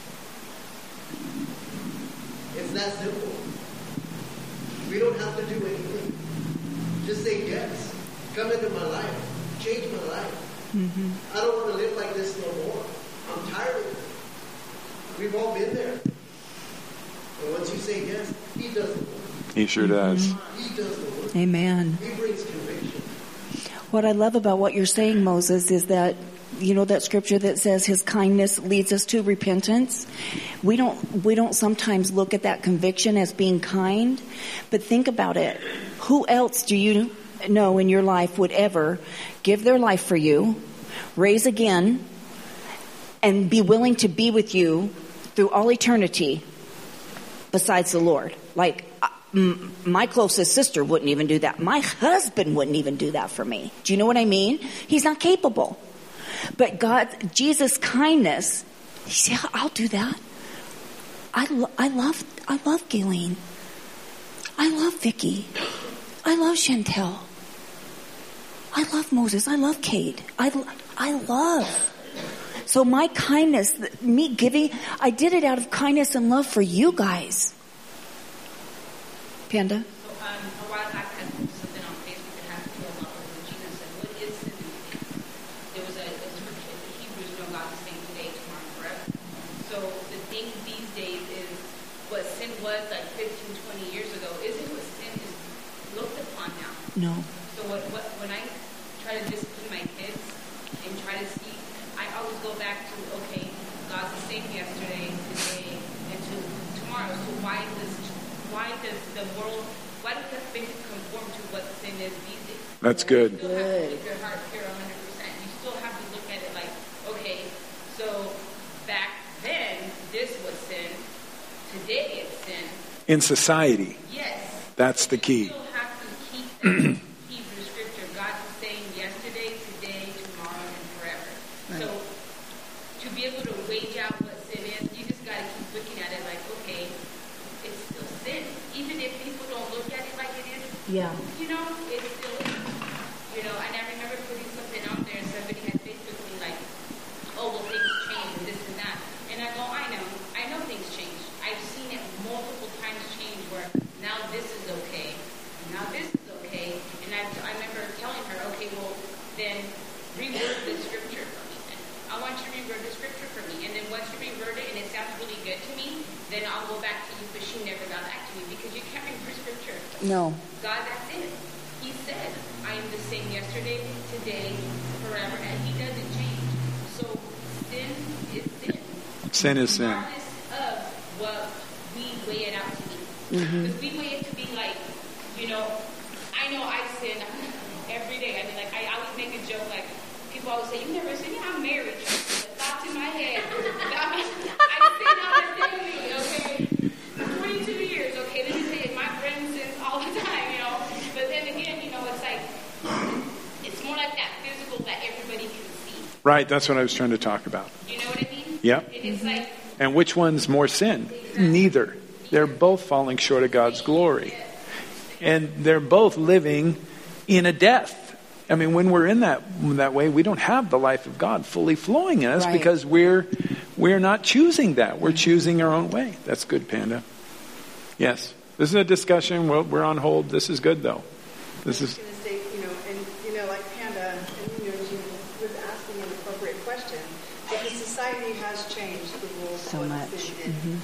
It's that simple. We don't have to do anything. Just say yes. Come into my life. Change my life. Mm-hmm. I don't want to live like this no more. I'm tired of it. We've all been there. And once you say yes, he does the work. He sure does. He does the work. Amen. He brings conviction. What I love about what you're saying, Moses, is that, you know, that scripture that says his kindness leads us to repentance. We don't, we don't sometimes look at that conviction as being kind, but think about it. Who else do you know in your life would ever give their life for you, raise again, and be willing to be with you through all eternity besides the Lord? Like, my closest sister wouldn't even do that. My husband wouldn't even do that for me. Do you know what I mean? He's not capable. But God, Jesus' kindness, he said, I'll do that. I, lo- I love, I love Gayleen. I love Vicky. I love Chantel. I love Moses. I love Kate. I, I love. So my kindness, me giving, I did it out of kindness and love for you guys. Panda? So um, a while back I posted something on Facebook that had to do a lot with Jesus and what is sin? There was a, a scripture in the Hebrews, you know, God is saying today, tomorrow, and forever. So the thing these days is what sin was like fifteen, twenty years ago isn't what sin is looked upon now. No. So what, what when I try to discipline my kids and try to see, I always go back to, okay, God's the same yesterday, today, and to tomorrow. So why does Why does the world, why does the faith conform to what sin is these days? That's good. You still have to keep your heart pure one hundred percent. You still have to look at it like, okay, so back then, this was sin. Today it's sin. In society. Yes. That's the key. You still have to keep that Hebrew scripture. God is saying yesterday, today, tomorrow, and forever. Right. So to be able to wage out what sin is, you just got to keep looking at it like, okay, it's still sin. Even if people don't look at it like it is, Yeah. you know, it's still, you know, and I remember putting something out there and somebody had Facebook me like, oh, well, things change and this and that. And I go, I know, I know things change. I've seen it multiple times change where now this is okay, now this is okay. And I, I remember telling her, okay, well, then reword the scripture for me. Then I want you to reword the scripture for me. And then once you reword it and it sounds really good to me, then I'll go back to you, but she never got back to me because you can't reword scripture. No. God, that's it. He said, I am the same yesterday, today, forever, and he doesn't change. So sin is sin. Sin is sin. Regardless of what we weigh it out to be. Mm-hmm. Because we weigh it to be like, you know, I know I sin every day. I mean, like, I always make a joke, like, people always say, you never sin? Yeah, I'm married. The thoughts in my head. I sin on a daily, okay? twenty-two years, okay? Let me tell you, my friend sins all the time, you know? But then again, you know, it's like, it's more like that physical that everybody can see. Right, that's what I was trying to talk about. You know what I mean? Yep. And it's like, And which one's more sin? Neither. They're both falling short of God's glory. And they're both living in a death. I mean, when we're in that that way, we don't have the life of God fully flowing in us Right. because we're we're not choosing that. We're choosing our own way. That's good, Panda. Yes. This is a discussion. We're, we're on hold. This is good, though. This I is... was going to say, you know, and, you know, like Panda, and, you know, she was asking an appropriate question. Because society has changed the rules So of what much. sin is. Mhm.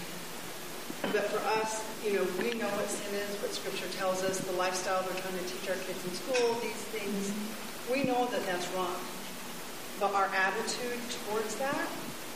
But for us, you know, we know what sin is, what Scripture tells us, the lifestyle we're trying to teach our kids in school, these things. We know that that's wrong. But our attitude towards that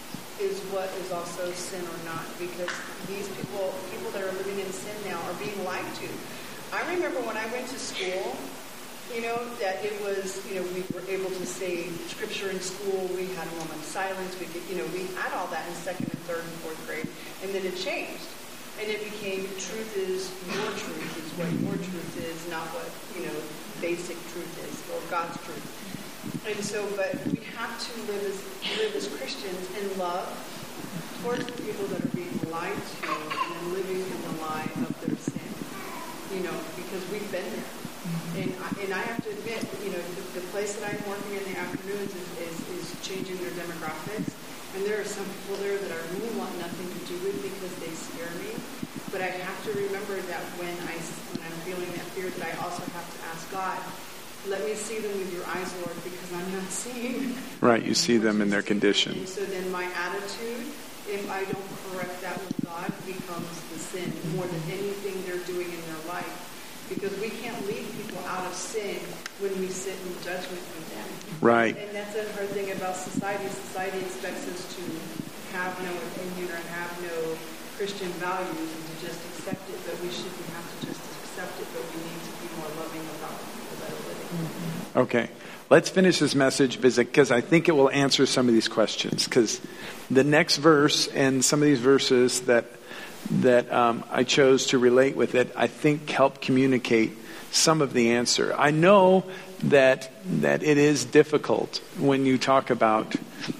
is what is also sin or not. Because these people, people that are living in sin now, are being lied to. I remember when I went to school, you know, that it was, you know, we were able to say Scripture in school. We had a moment of silence. We could, you know, we had all that in second and third and fourth grade. And then it changed. And it became truth is your truth, is what your truth is, not what, you know, basic truth is, or God's truth. And so, but we have to live as live as Christians in love towards the people that are being lied to and living in the lie of their sin. You know, because we've been there. And I, and I have to admit, you know, the, the place that I'm working in the afternoons is, is, is changing their demographics. And there are some people there that I really want nothing to do with because they scare me. But I have to remember that when, I, when I'm feeling that fear, that I also have to ask God, let me see them with your eyes, Lord, because I'm not seeing. Right, you see them in their condition. And so then my attitude, if I don't correct that with God, becomes the sin more than anything they're doing in their life. Because we can't lead people out of sin when we sit in judgment with them. Right. And that's a hard thing about society. Society expects us to have no opinion or have no Christian values and to just accept it. But we shouldn't have to just accept it, but we need to be more loving about the people that are living. Mm-hmm. Okay. Let's finish this message because I think it will answer some of these questions. Because the next verse and some of these verses that that um, I chose to relate with it, I think help communicate some of the answer. I know that that it is difficult when you talk about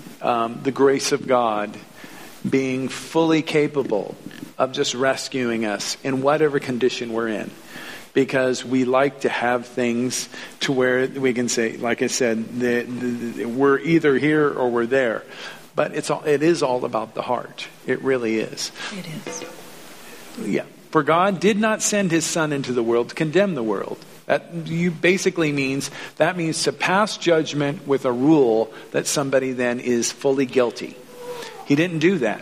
um, the grace of God being fully capable of just rescuing us in whatever condition we're in. Because we like to have things to where we can say, like I said, the, the, we're either here or we're there. But it's all, it is all about the heart. It really is. It is. Yeah. For God did not send his Son into the world to condemn the world. That you basically means, that means to pass judgment with a rule that somebody then is fully guilty. He didn't do that.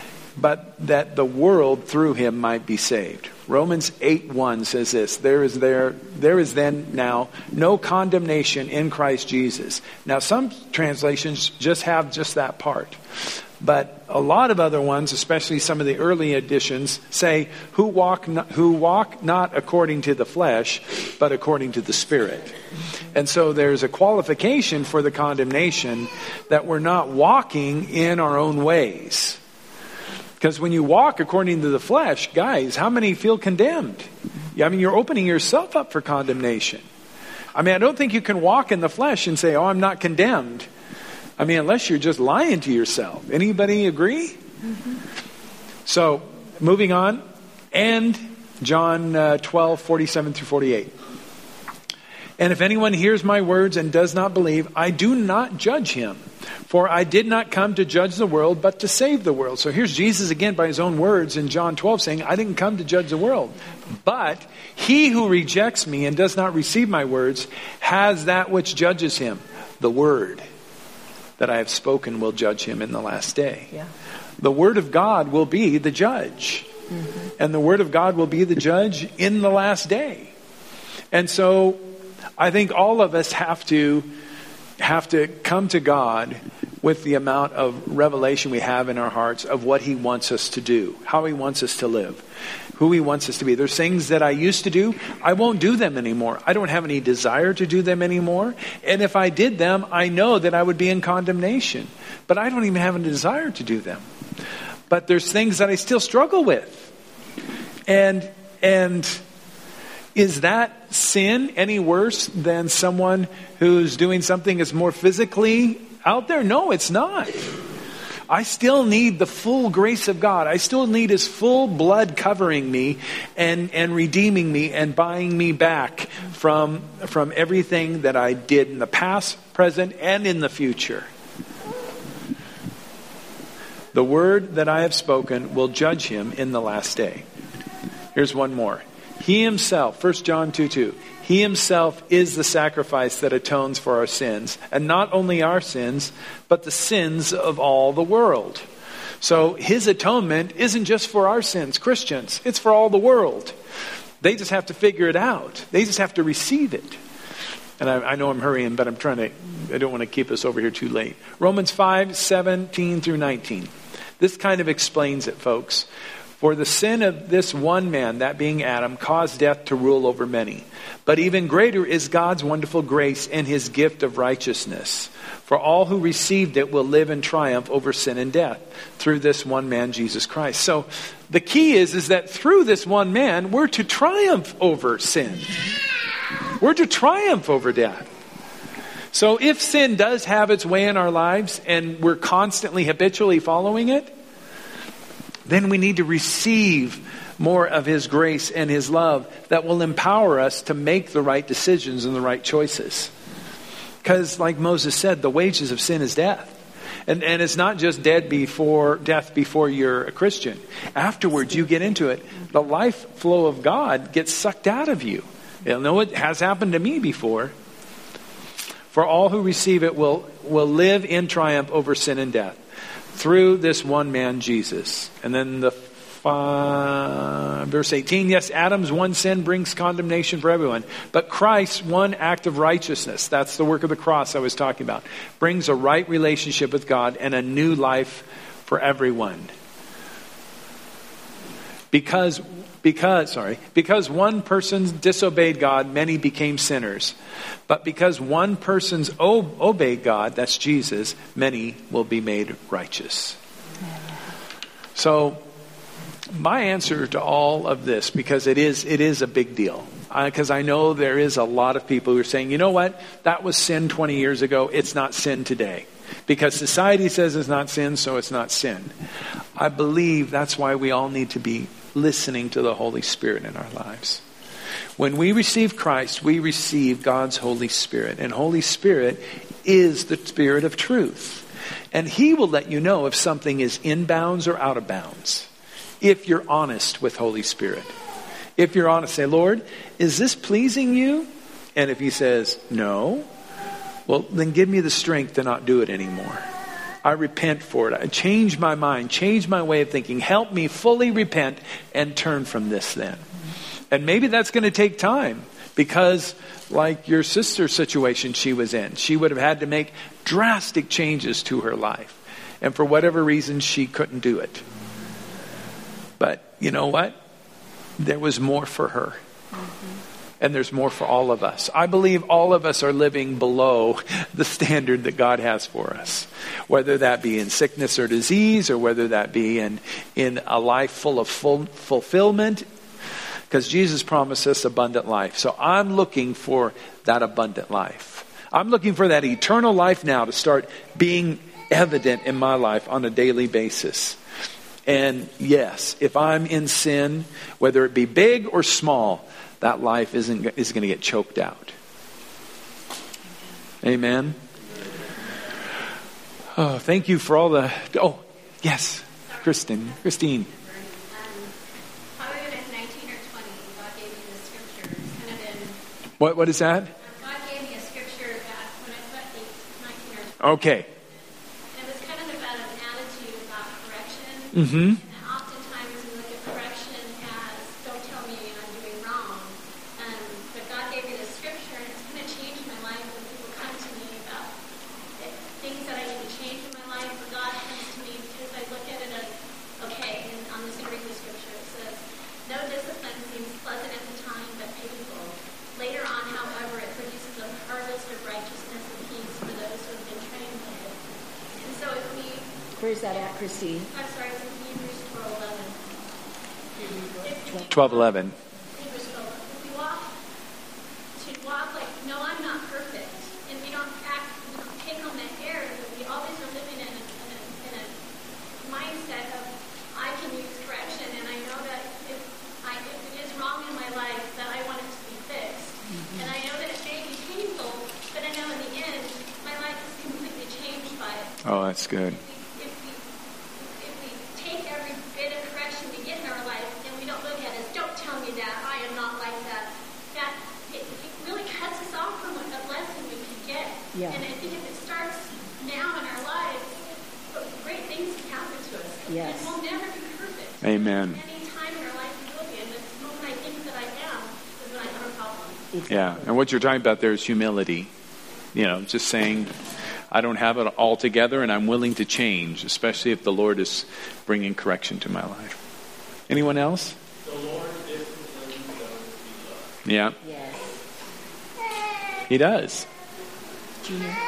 But that the world through him might be saved. Romans eight one says this, there is there there is then now no condemnation in Christ Jesus. Now some translations just have just that part. But a lot of other ones, especially some of the early editions, say who walk not, who walk not according to the flesh, but according to the Spirit. And so there's a qualification for the condemnation that we're not walking in our own ways. Because when you walk according to the flesh, guys, how many feel condemned? I mean, you're opening yourself up for condemnation. I mean, I don't think you can walk in the flesh and say, oh, I'm not condemned. I mean, unless you're just lying to yourself. Anybody agree? Mm-hmm. So, moving on. And John uh, twelve, forty-seven through forty-eight. And if anyone hears my words and does not believe, I do not judge him. For I did not come to judge the world, but to save the world. So here's Jesus again by his own words in John twelve saying, I didn't come to judge the world. But he who rejects me and does not receive my words has that which judges him. The word that I have spoken will judge him in the last day. Yeah. The word of God will be the judge. Mm-hmm. And the word of God will be the judge in the last day. And so I think all of us have to have to come to God with the amount of revelation we have in our hearts of what he wants us to do, how he wants us to live, who he wants us to be. There's things that I used to do, I won't do them anymore. I don't have any desire to do them anymore. And if I did them, I know that I would be in condemnation. But I don't even have a desire to do them. But there's things that I still struggle with. And and is that sin any worse than someone who's doing something that's more physically out there? No, it's not. I still need the full grace of God. I still need his full blood covering me and, and redeeming me and buying me back from, from everything that I did in the past, present, and in the future. The word that I have spoken will judge him in the last day. Here's one more. He himself, First John two two, he himself is the sacrifice that atones for our sins. And not only our sins, but the sins of all the world. So his atonement isn't just for our sins, Christians. It's for all the world. They just have to figure it out. They just have to receive it. And I, I know I'm hurrying, but I'm trying to, I don't want to keep us over here too late. Romans five, seventeen through nineteen. This kind of explains it, folks. For the sin of this one man, that being Adam, caused death to rule over many. But even greater is God's wonderful grace and his gift of righteousness. For all who received it will live in triumph over sin and death through this one man, Jesus Christ. So the key is, is that through this one man, we're to triumph over sin. We're to triumph over death. So if sin does have its way in our lives and we're constantly, habitually following it, then we need to receive more of his grace and his love that will empower us to make the right decisions and the right choices. Because like Moses said, the wages of sin is death. And, and it's not just dead before death before you're a Christian. Afterwards, you get into it. The life flow of God gets sucked out of you. You know, it has happened to me before. For all who receive it will, will live in triumph over sin and death through this one man, Jesus. And then the uh, verse eighteen, yes, Adam's one sin brings condemnation for everyone. But Christ's one act of righteousness, that's the work of the cross I was talking about, brings a right relationship with God and a new life for everyone. Because Because, sorry, because one person disobeyed God, many became sinners. But because one person's o- obeyed God, that's Jesus, many will be made righteous. So, my answer to all of this, because it is it is a big deal, because uh, I know there is a lot of people who are saying, you know what, that was sin twenty years ago, it's not sin today. Because society says it's not sin, so it's not sin. I believe that's why we all need to be listening to the Holy Spirit in our lives. When we receive Christ, we receive God's Holy Spirit. And Holy Spirit is the Spirit of truth. And He will let you know if something is in bounds or out of bounds. If you're honest with Holy Spirit. If you're honest, say, Lord, is this pleasing you? And if He says, no, well, then give me the strength to not do it anymore. I repent for it. I change my mind, change my way of thinking. Help me fully repent and turn from this then. And maybe that's going to take time because like your sister's situation she was in, she would have had to make drastic changes to her life. And for whatever reason, she couldn't do it. But you know what? There was more for her. Mm-hmm. And there's more for all of us. I believe all of us are living below the standard that God has for us. Whether that be in sickness or disease, or whether that be in, in a life full of full, fulfillment. Because Jesus promised us abundant life. So I'm looking for that abundant life. I'm looking for that eternal life now to start being evident in my life on a daily basis. And yes, if I'm in sin, whether it be big or small, that life isn't is going to get choked out. Amen. Oh, thank you for all the. Oh, yes, Kristen, Christine. What what is that? God gave me a scripture that when I was nineteen or twenty. Okay. And it was kind of about an attitude about correction. Mm-hmm. And oftentimes we look at correction as, don't tell me I'm doing wrong. Um, but God gave me this scripture, and it's kind of changed my life when people come to me about it, things that I need to change in my life. But God comes to me because I look at it as, okay, and I'm just going to read the scripture. It says, no discipline seems pleasant at the time, but painful. Later on, however, it produces a harvest of righteousness and peace for those who have been trained by it. And so if we... Where's that at, Christine? I'm sorry, it's in Hebrews twelve eleven. twelve eleven. Hebrews twelve eleven. If we walk, to walk like, no, I'm not perfect. And we don't act, we don't take on that air, but we always are living in a, in a, in a mindset of, I can use correction, and I know that if, I, if it is wrong in my life, that I want it to be fixed. Mm-hmm. And I know that it may be painful, but I know in the end, my life is completely changed by it. Oh, that's good. If we, if we, if we take every bit of correction we get in our life, and we don't look at it as, don't tell me that, I am not Yeah. And I think if it starts now in our lives, great things can happen to us. Yes. And we'll never be perfect. Amen. Any time in our life we will be. And the moment I think that I am is when I have a problem. Exactly. Yeah, and what you're talking about there is humility. You know, just saying, I don't have it all together and I'm willing to change, especially if the Lord is bringing correction to my life. Anyone else? The Lord differently does be Yeah, loved. Yes. He does. Junior. Um,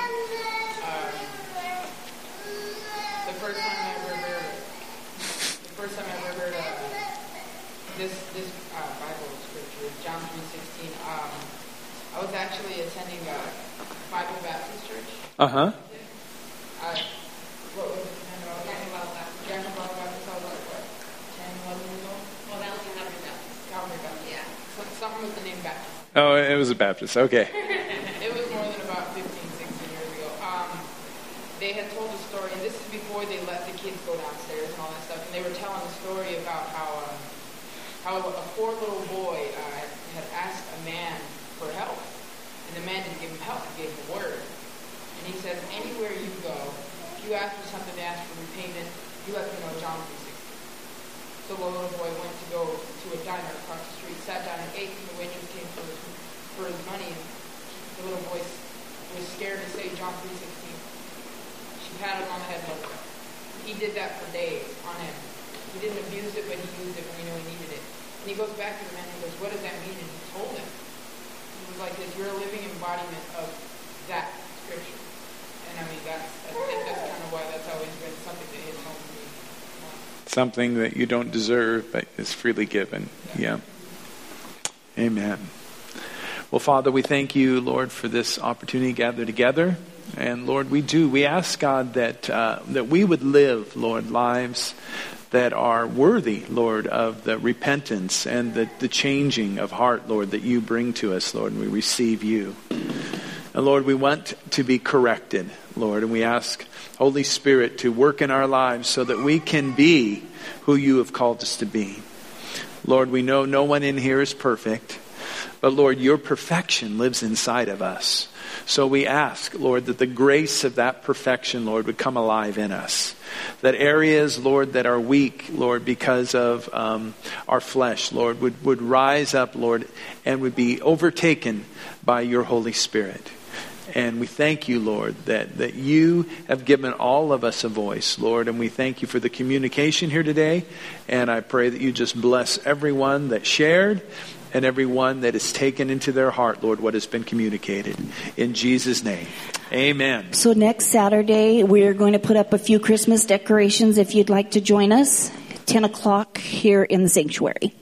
the first time I ever heard, the first time I ever heard uh, this this uh, Bible scripture, John three sixteen. Um, I was actually attending a Bible Baptist church. Uh huh. Uh, what was it? Jack and Bible Baptist. Jack and Bible Baptist. I was like what, ten, eleven years old. Well, that was Calvary Baptist. Calvary Baptist. Yeah. So, something with the name Baptist. Oh, it was a Baptist. Okay. It was more than about fifteen, sixteen years ago. Um, they had told a story, and this is before they let the kids go downstairs and all that stuff. And they were telling a story about how um, how a poor little boy uh, had asked a man for help, and the man didn't give him help; he gave him a word. And he says, "Anywhere you go, if you ask for something, to ask for repayment, you let me know." John three sixteen. So the little boy went to go to a diner across the street, sat down and ate, and the waitress came for his, for his money. And the little boy was scared to say John three sixteen. She patted him on the head and let it go. He did that for days on end. He didn't abuse it, but he used it when he knew he needed it. And he goes back to the man and goes, "What does that mean?" And he told him. He was like this, "You're a living embodiment of that scripture." And I mean, that's, I think that's kind of why that's always been something that hits home to me. Something that you don't deserve, but is freely given. Yeah. Amen. Well, Father, we thank you, Lord, for this opportunity to gather together. And Lord, we do. We ask, God, that uh, that we would live, Lord, lives that are worthy, Lord, of the repentance and the, the changing of heart, Lord, that you bring to us, Lord, and we receive you. And Lord, we want to be corrected, Lord, and we ask Holy Spirit to work in our lives so that we can be who you have called us to be. Lord, we know no one in here is perfect, but Lord, your perfection lives inside of us. So we ask, Lord, that the grace of that perfection, Lord, would come alive in us. That areas, Lord, that are weak, Lord, because of um, our flesh, Lord, would, would rise up, Lord, and would be overtaken by your Holy Spirit. And we thank you, Lord, that, that you have given all of us a voice, Lord. And we thank you for the communication here today. And I pray that you just bless everyone that shared and everyone that has taken into their heart, Lord, what has been communicated. In Jesus' name, amen. So next Saturday, we're going to put up a few Christmas decorations if you'd like to join us. ten o'clock here in the sanctuary.